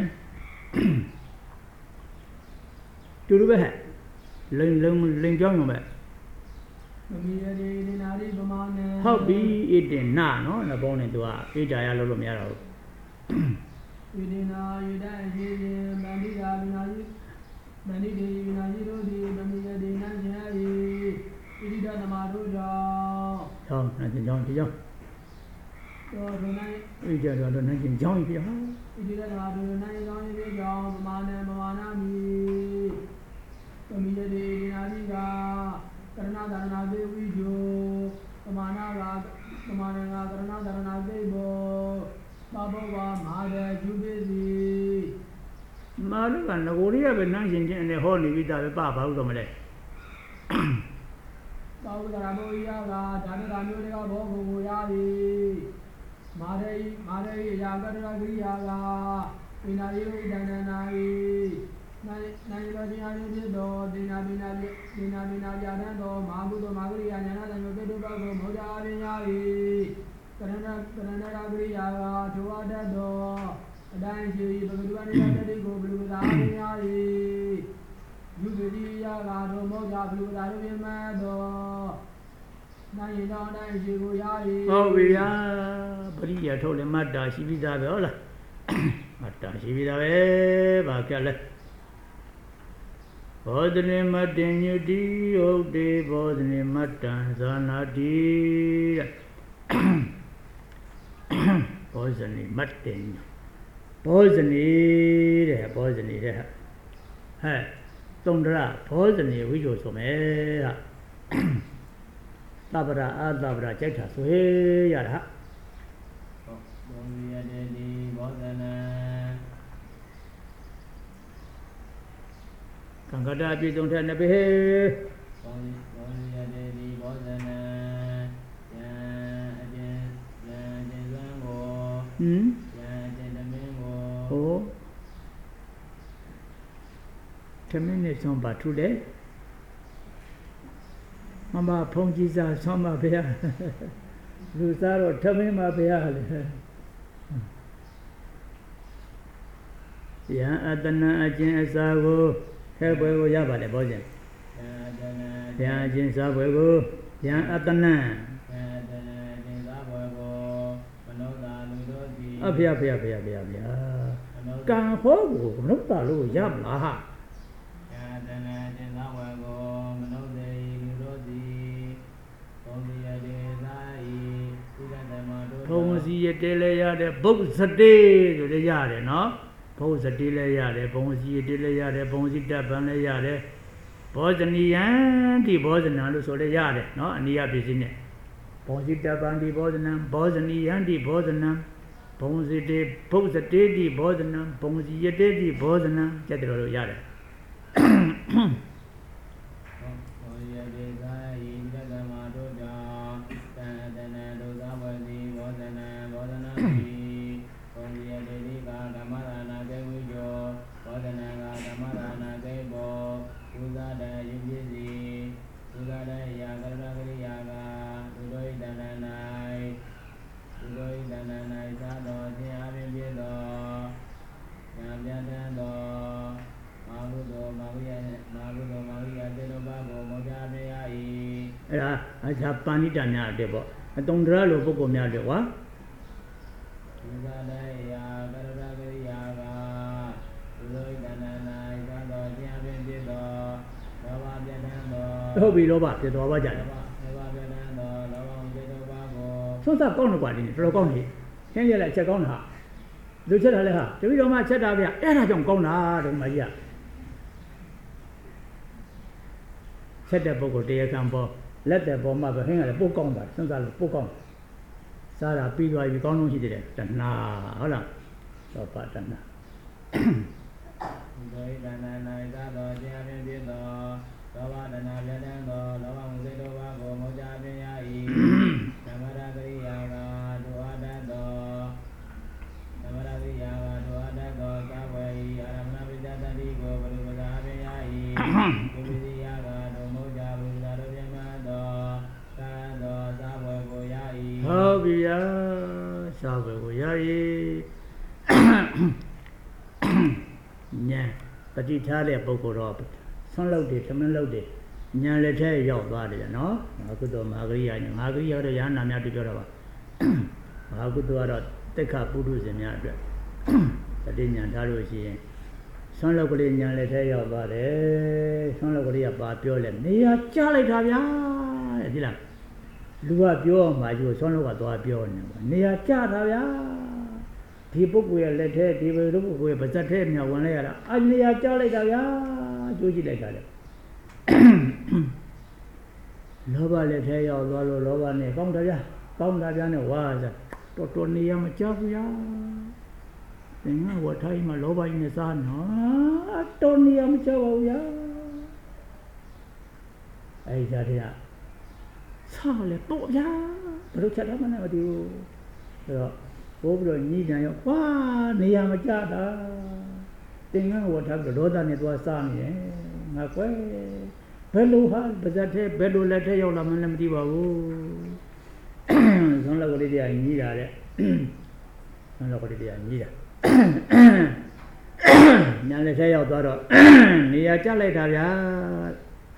တူတူပဲဟဲ့လိန်ကြောင်းရုံပဲမမီရဒီဒီနာရီပမာဏံဟုတ်ပြီဣတိနာနော်နှစ်ပေါင်းနဲ့သူကဣဒာယလို့မရတော့ဘူးဣတိနာဣဒအရှိရင်မန္တိတာဘိနာယိမန္တိတေဘိနာယိတို့သည်မမီရဒီနံကျင်၏ဣတိတဓမ္မတို့ကြောင့်ဟောနံကျင်ကြောင်းဒီကြောင်းတော်တို့နိုင်ဣတိတော်နံကျင်ကြောင်းပြီဟာဣတိတဓမ္မတို့နိုင်ကြောင်းပြီကြောင့်ပမာဏံပမာဏမိမမီရဒီဒီနာရီကကရဏဒါရဏသေဝိဇောပမာဏကကရဏဒါရဏသေဘောပဘောဝမာရကျုပိစီမာရကငကိုရီးကပဲနန်းရှင်ချင်းနဲ့ဟောနေပြီးသားပဲပါဘာလို့တော့မလဲပါဝကရမောယကဓာတရာမျိုးတွေကဘောကိုရသည်မာရေရာကတရာကိရိယာကပိနာယေဝိဒန္နနာယိနိုင်ရောတရားရင်းဖြစ်သောဒေနာဘိနာကြာတတ်သောမာကုသောမာဂရိယာညာနာတံယောကေတုပကိုမောဇာအပင်ညာ၏ကရဏရာဂရိယာကထိုအပ်တတ်သောအတိုင်းရှိပကတုအနိယတတိကိုဘလူပသာအပင်ညာ၏ယုဂတိယာကထိုမောဇာဘလူပသာတို့ပြမသောနိုင်ရင်တော်တိုင်းရှိကိုရ၏ဟုတ်ပြီဗျာပရိယာထုတ်လည်းမတ္တာရှိပြီးသားပဲဟုတ်လားမတ္တာရှိပြီးသားပဲဘာကြလဲဘောဓနေမတ္တညုတိဟုတ်တေဘောဓနေမတ္တံဇာနာတိတဲ့ဘောဇနေမတ္တညဘောဇနေတဲ့ဘောဇနေတဲ့ဟဲ့သုံးဒရဘောဇနေဝိဇ္ဇောဆိုမယ်ဟာသဗ္ဗရာအာသဗ္ဗရာကြိုက်တာဆိုဟေးရတာဘောဇိယတေတိဘောဇနံကံကတာပြည့်စုံတဲ့နဘေဘောဇိယတေတိဘောဇနံယံအကျဉ်စွမ်းကိုယံအကျဉ်သမင်းကိုဟိုသမင်းနဲ့ဆုံးပါထူတယ်မမဖုန်ကြီးစားဆုံးပါဗျာလူစားတော့သမင်းပါဗျာလေယံအတနာအကျဉ်အစာကိုထဲပွဲကိုရပါတယ်ဘောဇင်ယံအကျဉ်စားပွဲကိုယံအတနာအဖေကံဟောကိုမနုဿာလို့ရမလားဟာယံတနာအကျဉ်စားပွဲကိုမနုဿေလူတို့သည်ဘုံစီရတေသာဤဥဒ္ဒမတို့ဘုံစီရတေလည်းရတယ်ဘုတ်စတေဆိုလည်းရတယ်နော်ဘုံစတိလည်းရတယ်ဘုံစီတိလည်းရတယ်ဘုံစီတပ်ပံလည်းရတယ်ဘောဇနီယံဒီဘောဇနံလို့ဆိုလည်းရတယ်နော်အနိယပစ္စည်းနဲ့ဘုံစီတပ်ပံဒီဘောဇနံဘောဇနီယံဒီဘောဇနံဘုံစီတေဘုတ်စတေဒီဘောဇနံဘုံစီယတေဒီဘောဇနံကျက်တယ်လို့ရတယ်ဘောရတေသာဤတက္ကမတို့ကြောင့်တန်တနံဒုသာဝတိဘောဇနံဘောဇနံတိ Buzada Yubizi Buzada Yagara Yaga Udoi Dananai Udoi Dananai Sado Siabin Bido Yamyadando Mabudo Maria Deno Babo Moja Beyai Japani Dana Debo Don't draw a book of Nadawa Buzada Yagara Yaga Udoi Dananai Sado Siabin Bido Hobi Loba, the Dovajan. So that gone quite in Flogoni. Can you let check on her? Do you tell her? Do you know my chat out there? And I don't go now, my dear. Set the book of the example. Let the bomb up hang at a book on that. Some sort of book on. Sarah, be why you can't see it. Nah, hold on. So, but then. Yeah, but it's hardly a book or up. Some loaded, some loaded. Nyan let her yaw body, no? I could do Maria and Maria the Yana Natigora. I could do a take up Budus in Yadra. The Dinyan Tarusi. Some local Indian let her yaw body, some local about Piola. Near Charlie Tavia. Lua Pio, my you son of a Pio. Near Charlie. People will let her, people will but that him now one layer. I near Charlie Tavia, Juji like that. Loba let her out, Loba, ne, found that was Toto Niam Chavia. Then what time a Loba in the sun, huh? Toniam Chavia. I said, yeah. Sale, Boya, look at them and you. Over need and wah, Niam Jada. Think what have the road and it was sunny, my way. Bello had, but that bello letter your lamanam diva. Some of the idea I need it. Some of the idea I need it. Now let's say your daughter, near Jaleta.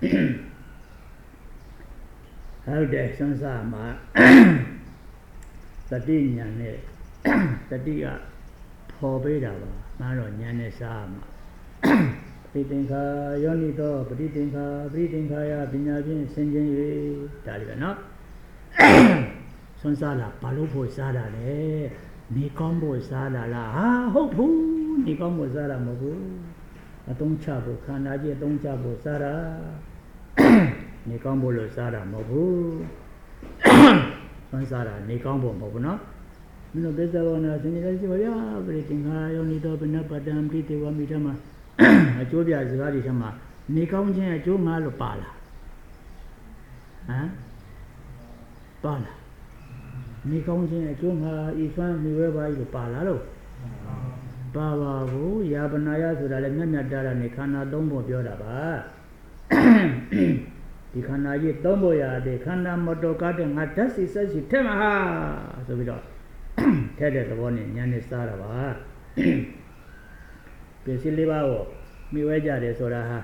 How dare some sama the Dinian, the Dia, poor Beda, Maron Yanesama. Breathing her, Yonito, breathing her, Binabin, singing Talibana. Sonsala, Palupo Sada, Nikombo Sada, la, Hopu, Nikombo Sada Mobu, a Don Chabo, Kanaji, Don Chabo Sada, Nikombo Sada Mobu, Sonsala, Nikombo Mobuna. No better one as any breathing her, Yonito, Benapadam, Pretty Wamitama. A Jobia is very summer. Nikon a Jumalo Pala. Pala. Nikon a Juma is one who ever you Palaro. Baba, Yabanaya, so that I remember that Nikana Dombo Biodaba. The Kanaji Domboya, the Kana Motokat and Matasi says she temaha. So we don't tell it the one in Yanisarava. Pesiliva, Miwaja de Soraha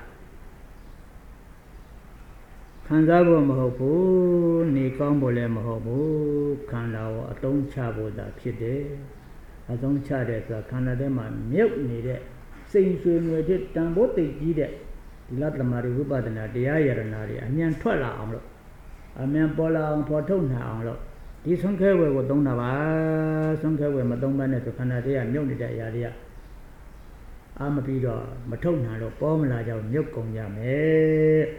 Kanzabo Mahopu, Nikombole Mahobu, Kanao, a don't chabo that pide, a don't chade, a Canadema, milk needed, saying soon with it, done what they did it. The Latin Maribubadana, the Ayaranari, and Yan Tola on a man Bola on Portona on this one care with Donava, some care with Madonna to Canada and Yoni Yaria. I'm a bit of Matona, Pomela, milk on Yame.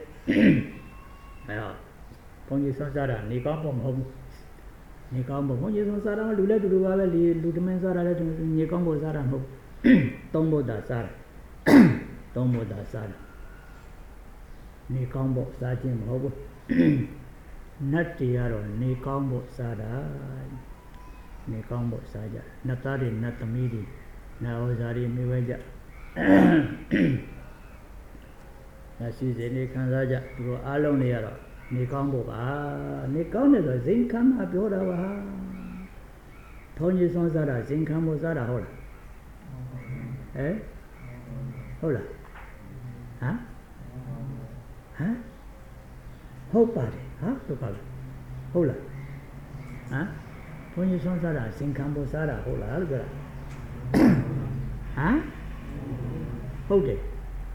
Pongi Sara, Nikom home. Nikom, Pongi Sara, do let do Ludaman Sara, Nikombo Sara, Tombo da Sara, Tombo da Sara, Nikombo Sajim Hobo, Natiaro, Nikombo Sara, Nikombo Saja, Natari, Natamidi, now Zari Miwaja. စီစဉ်နေခံစားကြသူတို့အားလုံးတွေကတော့နေကောင်းဖို့ပါနေကောင်းတယ်ဆိုဇင်ခံမှာပြောတာပါထုံးကြီးဆုံးစားတာဇင်ခံဖို့စားတာဟုတ်လားဟုတ်လားဟုတ်ပါတယ်ဟုတ်ပါလားဟုတ်လားထုံးကြီးဆုံးစားတာဇင်ခံဖို့စားတာဟုတ်လားလို့ပြောတာဟုတ်တယ်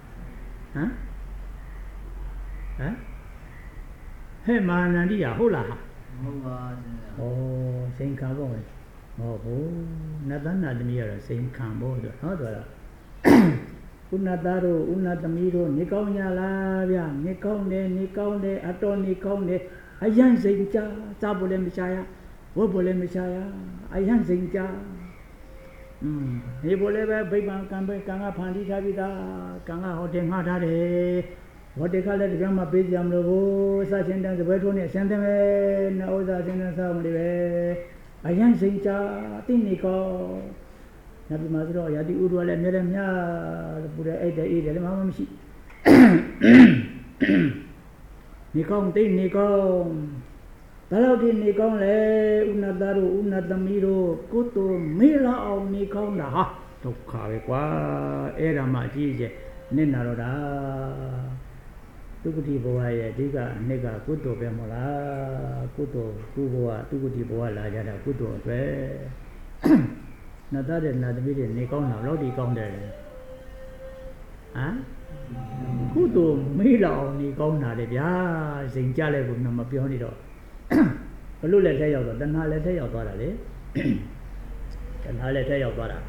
ဟဲ့မာနန္ဒိယဟုတ်လားဟုတ်ပါစိန်ခံဖို့မဟုတ်ဘူးနတ်သားနာသမီးကတော့စိန်ခံဖို့ဆိုတော့ဆိုတော့ဥနတ်သားတို့ဥနတ်သမီးတို့နေကောင်းကြလားဗျနေကောင်းတယ်အတော်နေကောင်းတယ်အယံစိန်ကြစားဖို့လည်းမရှာရဝတ်ဖို့လည်းမရှာရအယံစိန်ကြဒီပေါ်လည်းပဲဗိဗ္ဗံကံပဲကံကဖန်တီးထားပြီးသားကံကဟောတယ်ငှားထားတယ်ဟောတယ်ခါလည်းတရားမှပေးကြမလို့ဘူးစချင်းတန်းစပွဲထိုးနေဆန်းတယ်ပဲနှဥသာဆင်းနေစားမလို့ပဲအယံစိန်ကြတိနေကောနတ်ပြည်မှာဆိုတော့ယာတိဥဒ္ဓဝလည်းအများနဲ့များပူတယ်အိတ်တယ်အေးတယ်လည်းမရှိနေကောင်းတိနေကောင်းဘယ်လောက်ဒီနေကောင်းလဲဥနတ်သားတို့ဥနတ်သမီးတို့ကိုယ်တို့မေးလာအောင်နေကောင်းတာဟာဒုက္ခပဲကွာအဲ့ဒါမှအကြီးကျယ်နစ်နာတော့တာသူကတိဘဝရဲ့အဓိကအနှစ်ကကုသိုလ်ပဲမဟုတ်လားကုသိုလ်သူ့ဘဝသူကတိဘဝလာကြတာကုသိုလ်အတွက်နတ်သားတဲ့နတ်သမီးတွေနေကောင်းတာဘယ်လောက်ဒီကောင်းတယ်လဲကုသိုလ်မေးလာအောင်နေကောင်းတာလေဗျာစိန်ကြလဲကိုမပြောနေတော့ဘလို့လည်းထဲရောက်တော့တဏှာလည်းထဲရောက်သွားတာလေတဏှာလည်းထဲရောက်သွားတာ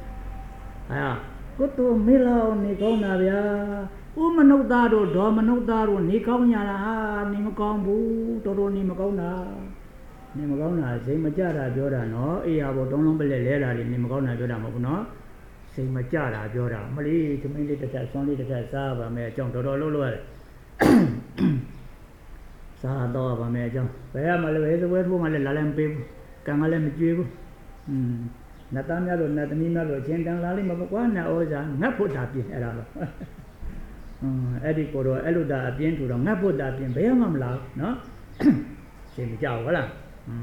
ကုသိုလ်မေးလာအောင်နေကောင်းတာဗျာဥမနုဿသားတို့ဒေါမနုဿသားတို့နေကောင်းကြလားနေမကောင်းဘူးတော်တော်နေမကောင်းတာနေမကောင်းတာစိတ်မကြတာပြောတာနော်အေးရဘောတုံးလုံးပလက်လဲတာတွေနေမကောင်းတာပြောတာမဟုတ်ဘူးနော်စိတ်မကြတာပြောတာမလေးသမင်းလေးတစ်ချက်ဆွမ်းလေးတစ်ချက်စားပါမယ်အကြောင်းတော်တော်လုပ်ရတယ်စားတော့ပါမယ်အကြောင်းဘယ်မှလည်းဘယ်သပွဲထိုးမှလည်းလာလည်းမပေးဘူးကံကလည်းမကြွေးဘူးနတ်သားများတို့နတ်သမီးများတို့အချင်းတန်လာလိမ့်မပေါ့ကွာနတ်ဩဇာငတ်ဖို့တာပြင်အဲ့ဒါတော့အဲ့ဒီကိုတော့အဲ့လိုတာအပြင်းထူတော့ငတ်ဖို့တာပြင်ဘယ်မှမလာဘူးနော်ရှင်းမကြောက်ဟုတ်လား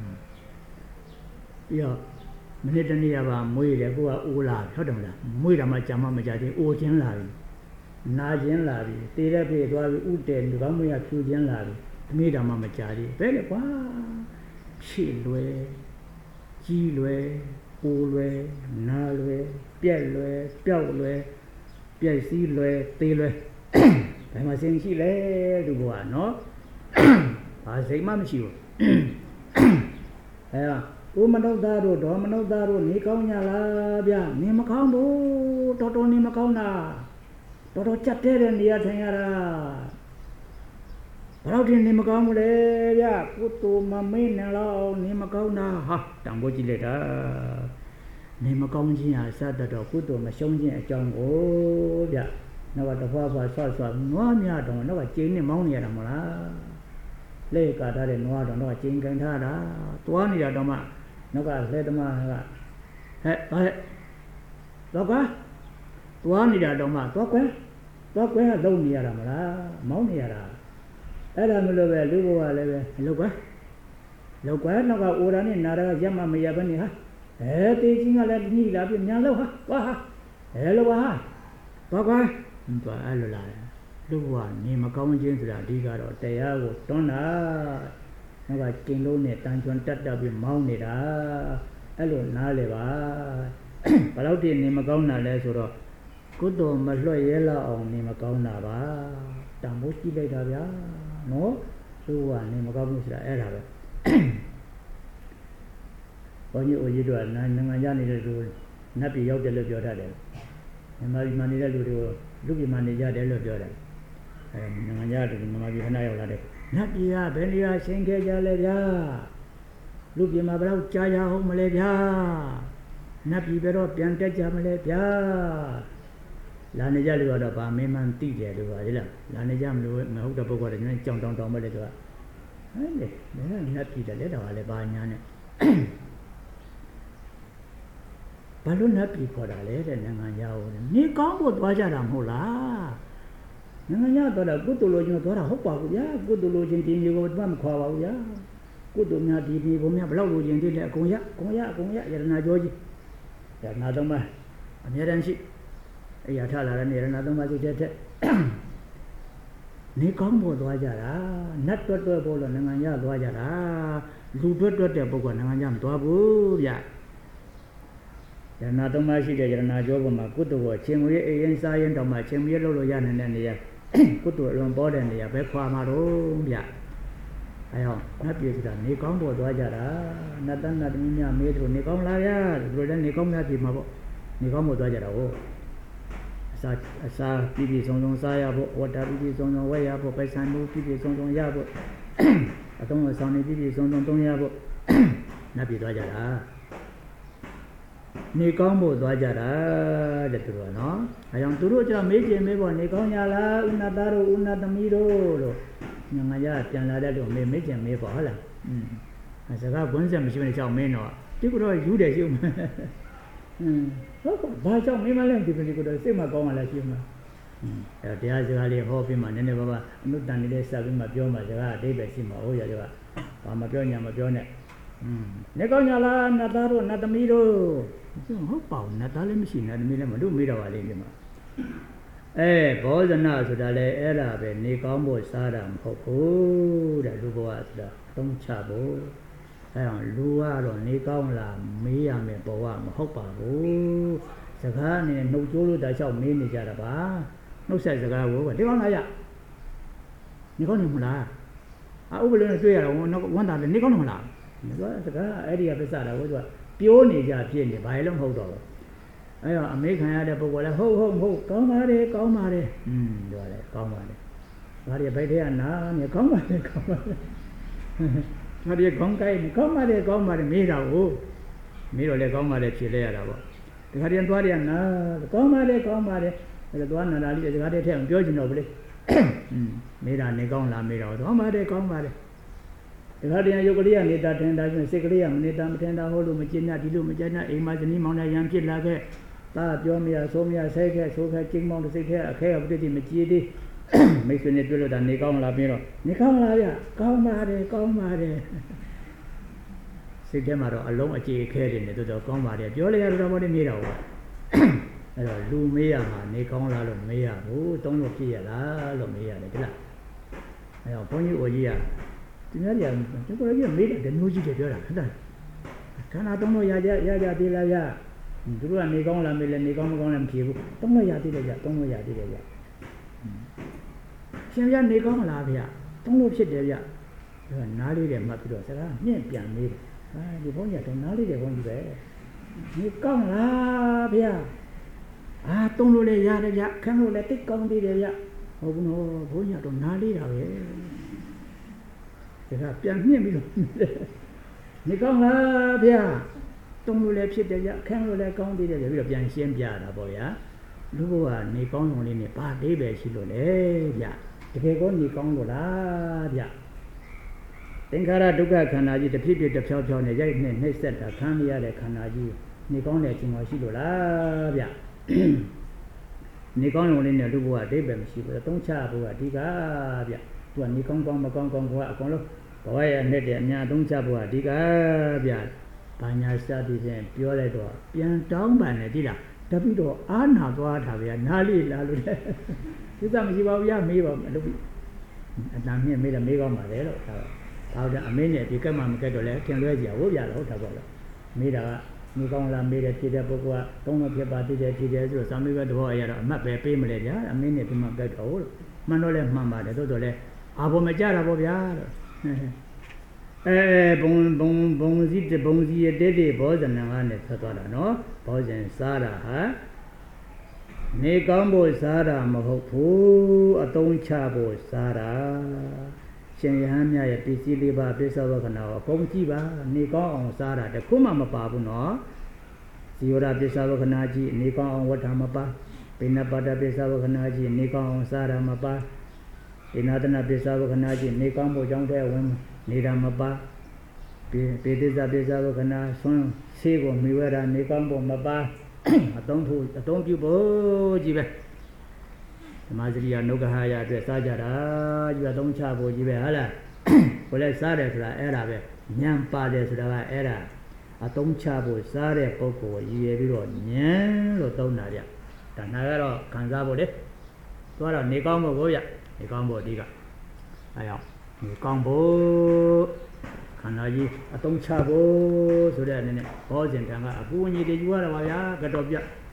ပြီးတော့မနေ့တနေ့ကပါမွေးတယ်ကိုကအိုးလာဟုတ်တယ်မလားမွေးတာမှကြာမှမကြာသေးအိုးချင်းလာပြီနာချင်းလာပြီတေးတဲ့ပြေသွားပြီဥတဲလူကောင်းမရဖြူချင်းလာပြီအမေတော်မှမကြာသေးဘယ်လဲကွာဖြည့်လွယ်ကြီးလွယ်အိုးလွယ်နာလွယ်ပြက်လွယ်ပျောက်လွယ်ပြက်စည်းလွယ်သေးလွယ်ဘယ်မှာစိတ်ရှိလဲလူကနော်ဘာစိတ်မှမရှိဘူးဥမနုဿသားတို့ဒေါမနုဿသားတို့နေကောင်းကြလားဗျနေမကောင်းဘူးတော်တော်နေမကောင်းတာတော်တော်ကြက်တဲ့နေရာထိုင်ရတာဘယ်တော့ဒီနေမကောင်းဘူးလေဗျကုသိုလ်မမင်းနဲ့တော့နေမကောင်းတာဟာတန်ဖိုးကြည့်လိုက်တာနေမကောင်းခြင်းဟာစတတ်တော့ကုသိုလ်မရှုံးခြင်းအကြောင်းကိုဗျနောက်ကတဖွာဖွာဆွနွားများတော့နောက်ကကျင်းနဲ့မောင်းနေရတာမလားလေကာထားတဲ့နွားတော့နောက်ကကျင်းကန်ထားတာတွားနေတာတော့မှနောက်ကလက်သမားကတော့ကွာတွားနေတာတော့မှတော့ကွယ်ကလုံနေရတာမလားမောင်းနေရတာအဲ့ဒါမလို့ပဲလူဘဝလည်းပဲလောက်ကွယ်နောက်ကအိုရာနဲ့နာရာကရက်မမရဘဲနေဟာတေးချင်းကလည်းညှိလာပြညာလောက်ဟာကွာလောဟာတော့ကွယ်သွားအဲ့လိုလာလူဘဝနေမကောင်းခြင်းဆိုတာအဓိကတော့တရားကိုတွန်းတာနောက်ကကျင်လုံးနဲ့တန်ချွန်တက်ပြီးမောင်းနေတာအဲ့လိုနားလေပါဘယ်တော့တည်းနေမကောင်းတာလဲဆိုတော့ကုသိုလ်မလွှတ်ရဲလောက်အောင်နေမကောင်းတာပါတန်ဖိုးကြည့်လိုက်တာဗျာနော်သူကနေမကောင်းဘူးဆိုတာအဲ့ဒါပဲဘုန်းကြီးအိုကြီးတို့ကနိုင်ငံခြားနေတဲ့လူနတ်ပြည်ရောက်တယ်လို့ပြောတတ်တယ်မြန်မာပြည်မှာနေတဲ့လူတွေကိုလူပြည်မှာနေကြတယ်လို့ပြောတယ်နိုင်ငံခြားတူမြန်မာပြည်ခဏရောက်လာတယ်နတ်ပြည်ကဘယ်နေရာရှင်းခဲ့ကြလဲဗျာလူပြည်မှာဘယ်တော့ကြာရအောင်မလဲဗျာနတ်ပြည်ဘယ်တော့ပြန်တက်ကြမလဲဗျာလာနေကြလူကတော့ဗာမင်းမှန်သိတယ်လို့ပါလေလားလာနေကြမလို့မဟုတ်တဲ့ပုဂ္ဂိုလ်တွေကြောင်တောင်ပဲလေသူကဟဲ့လေနတ်ပြည်တယ်လေတော့လည်းဗာညာနဲ့ဘာလို့နတ်ပြည်ခေါ်တာလဲတဲ့နိုင်ငံခြားကိုနေကောင်းဖို့သွားကြတာမဟုတ်လားနိုင်ငံတော့ကုသိုလ်လိုချင်တော့ဟုတ်ပါဘူးဗျာကုသိုလ်လိုချင်ဒီမျိုးကိုမှမခွာပါဘူးဗျာကုသိုလ်များဒီမျိုးဘုံများဘလောက်လိုချင်သေးလဲအကုန်ရယရနာကြောကြီးယရနာသုံးပါအမြဲတမ်းရှိအရာထလာတဲ့ယရနာသုံးပါစိတ်တဲ့နေကောင်းဖို့သွားကြတာနတ်တွတ်ဖို့လို့နိုင်ငံရသွားကြတာလူတွတ်တဲ့ပုဂ္ဂိုလ်နိုင်ငံရမသွားဘူးဗျာယရနာသုံးပါရှိတဲ့ယရနာကြောပေါ်မှာကုသိုလ်ကိုချင်းမွေးအေးရင်စားရင်တော့မှချင်းမွေးလို့ရနေတဲ့နေရာကုသိုလ်အလွန်ပေါ်တဲ့နေရာပဲခွာမှာတော့ဗျအဲဟောနတ်ပြည်ဆိုတာနေကောင်းဖို့သွားကြတာနတ်တန်းနတ်သမီးများမေးတို့နေကောင်းလားဗျာဒီလိုလည်းနေကောင်းများပြည်မှာပေါ့နေကောင်းဖို့သွားကြတာဟုတ်အစာပြည်စုံစားရဖို့ဝတ္တပြည်စုံဝဲရဖို့ပိုက်ဆံမျိုးပြည်စုံရဖို့အတုံးအဆောင်နေပြည်စုံသုံးရဖို့နတ်ပြည်သွားကြတာနေကောင်းဖို့သွားကြတာတဲ့သူတို့ကနော်အဲကြောင့်သူတို့ကြောင့်မေးချင်မေးဖို့နေကောင်းကြလားဥနာသားတို့ဥနာသမီးတို့လို့ငါရပြန်လာတဲ့လူမေးချင်မေးဖို့ဟုတ်လားစကားကွန်းစက်မရှိဘူးကြောင့်မင်းတော့ဒီကတော့ယူတယ်ရှိဦးဟုတ်ဘာကြောင့်မင်းမလဲဒီကတော့စိတ်မကောင်းမှလည်းရှိမှာအဲတရားစကားလေးဟောပြီးမှနည်းနည်းပါးပါအနုတ္တန်လေးဆက်ပြီးမှပြောမှစကားအတိတ်ပဲရှိမှာဟုတ်ရကြပါဘာမပြောညာမပြောနဲ့နေကောင်းကြလားနတ်သားတို့နတ်သမီးတို့ဟုတ်ပါဘူးနတ်သားလည်းမရှိနတ်သမီးလည်းမတို့မေးတော့ပါလေဒီမှာဘောဇနာဆိုတာလေအဲ့ဒါပဲနေကောင်းဖို့စားတာမဟုတ်ဘူးတဲ့လူဘဝဆိုတာသုံးချဖို့အဲအောင်လူကတော့နေကောင်းလားမေးရမယ်ဘဝမဟုတ်ပါဘူးစကားနဲ့နှုတ်ကြိုးလို့တောက်လျှောက်မေးနေကြတာပါနှုတ်ဆက်စကားကိုနေကောင်းလားရနေကောင်းနေမလားဥပလုံနဲ့တွေ့ရတော့ဝန်တာလည်းနေကောင်းနေမလားစကားအဲ့ဒီကပြဿနာကိုသူကပြောနေကြဖြစ်နေဘာလို့မဟုတ်တော့ဘူးအဲတော့အမေခံရတဲ့ပုဂ္ဂိုလ်လည်းဟုတ်ကောင်းပါတယ်ပြောတယ်ကောင်းပါတယ်ဒါရီဘိုက်ထဲကနာနေကောင်းပါတယ်ဒါရီခေါင်းကိုက်ကောင်းပါတယ်မေးတာကိုမေးတော့လည်းကောင်းပါတယ်ဖြေလိုက်ရတာပေါ့ဒီခါတည်းသွားရနာကောင်းပါတယ်အဲတော့သွားနာလာလေးဒီခါတည်းထည့်အောင်ပြောချင်တော့ဗလေမေးတာနေကောင်းလားမေးတော့ကောင်းပါတယ်ဒီခါတည်းရုပ်ကလေးကနေတာထင်တာချင်းစိတ်ကလေးကမနေတာမထင်တာဟိုလိုမကျင်ညာဒီလိုမကျင်ညာအိမ်မှာဇနီးမောင်နှံရံဖြစ်လာခဲ့တာပြောမရဆိုးမရဆဲခဲ့ဆိုးခဲ့ကျင်းမောင်တစ်စိတ်ခဲအခဲကပြည့်တိမကြည်သေးမိတ်ဆွေနဲ့တွေ့လို့ဒါနေကောင်းလားပြီးတော့နေကောင်းလားဗျကောင်းပါတယ်စိတ်ထဲမှာတော့အလုံးအကြေအခဲတွေနဲ့တော်ကောင်းပါတယ်ပြောလိုက်ရတော့ဘာလို့မေးတာဟုတ်အဲ့တော့လူမေးရမှာနေကောင်းလားလို့မေးရဘူးတုံးလို့ဖြစ်ရလားလို့မေးရတယ်ဒီလားအဲ့တော့ဘုန်းကြီးအိုကြီးကဒီများကြီးကျွန်တော်ကြီးမေးတယ်မျိုးကြီးတွေပြောတာဟုတ်တယ်ခန္ဓာတုံးလို့ရကြသေးလားဗျသူတို့ကနေကောင်းလားမေးလဲနေကောင်းမကောင်းလည်းမဖြေဘူးတုံးလို့ရသေးတယ်ဗျရှင်ဗျနေကောင်းလားဗျတုံးလို့ဖြစ်တယ်ဗျနားလေးတွေမှတ်ပြီးတော့စကားမြင့်ပြန်မေးတယ်ဒီဘုန်းကြီးကတော့နားလေးတွေဘုန်းကြီးပဲနေကောင်းလားဗျတုံးလို့လည်းရတယ်ဗျခန်းလို့လည်းတိတ်ကောင်းသေးတယ်ဗျဟုတ်ဘူးနော်ဘုန်းကြီးကတော့နားလေးတာပဲဒါကပြန်မြင့်ပြီးတော့နေကောင်းလားဗျတုံးလို့လည်းဖြစ်တယ်ဗျခန်းလို့လည်းကောင်းသေးတယ်ပြီးတော့ပြန်ရှင်းပြတာပေါ့ဗျာလူဘဝနေကောင်းလုံးလေးနဲ့ဘာလေးပဲရှိလို့လဲဗျတကယ်ကောနေကောင်းလို့လားဗျသင်္ခါရဒုက္ခခန္ဓာကြီးတစ်ဖြစ်တစ်ဖြောင်းနဲ့ရိုက်နဲ့နှိမ့်ဆက်တာခံရတဲ့ခန္ဓာကြီးနေကောင်းတဲ့အချိန်မှရှိလို့လားဗျနေကောင်းလုံးလေးနဲ့လူဘဝအတိတ်ပဲမရှိဘူးသုံးချဖို့ကအဓိကဗျသူကနေကောင်းမကောင်းဘဝအကုန်လုံးဘဝရဲ့နဲ့တဲ့အများသုံးချဖို့ကအဓိကဗျဘာညာစသည်ဖြင့်ပြောလိုက်တော့ပြန်တောင်းပန်တယ်ဒီလားတပိတော့အာနာသွားတာဗျာနားလေးလာလို့လေကိစ္စမရှိပါဘူးရမေးပါမလို့အတန်မြင့်မေးတယ်မေးကောင်းပါလေလို့ဒါတော့အမင်းနဲ့ဒီကက်မှမကက်တော့လဲခင်လွဲကြဟုတ်ပြလားဟုတ်တာပေါ့လားမေးတာကနေကောင်းလားမေးတယ်ဖြေတဲ့ပုဂ္ဂိုလ်ကတုံးလို့ဖြစ်ပါသေးတယ်ဖြေတယ်ဆိုတော့စာမေးပဲသဘောအရတော့အမှတ်ပဲပေးမလဲဗျာအမင်းနဲ့ဒီမှကက်တော့လို့မှန်တော့လဲမှန်ပါတယ်သို့တော်လဲအာဘောမကြတာပေါ့ဗျာလို့ဘုံစီတဲ့ဘောဇနံကနဲ့ဆက်သွားတာနော်ဘောဇဉ်စားတာဟာနေကောင်းဖို့စားတာမဟုတ်ဘူးအသုံးချဖို့စားတာရှင်ယဟန်မြတ်ရဲ့ပစ္စည်းလေးပါပိဿဝခဏကိုအကုန်ကြည့်ပါနေကောင်းအောင်စားတာတခုမှမပါဘူးနော်ဇီဝရပိဿဝခဏကြီးနေကောင်းအောင်ဝတ်တာမပါပိဏပါဒပိဿဝခဏကြီးနေကောင်းအောင်စားတာမပါဣနာတနာပိဿဝခဏကြီးနေကောင်းဖို့ကြောင့်တဲ့ဝင်နေတာမပါပေတိဇပိဿဝခဏဆွမ်းဆေးကိုမိဝဲတာနေကောင်းဖို့မပါအသုံးပြုဖို့ကြီးပဲ Masriya Nogahaya to Sajara, you are don't chabo, you are hala. Well, Sare era, Nyam Pades era. A don't chabo, Sare Poco, you are Nyan Lotonaria. Tanagaro, Kanzabo, Tora Nikombo Goya, Nikombo Diga. I am Nikombo. Kanaji, a don't chabo, so then, all in Tanga, a boony, you are a Gatobia.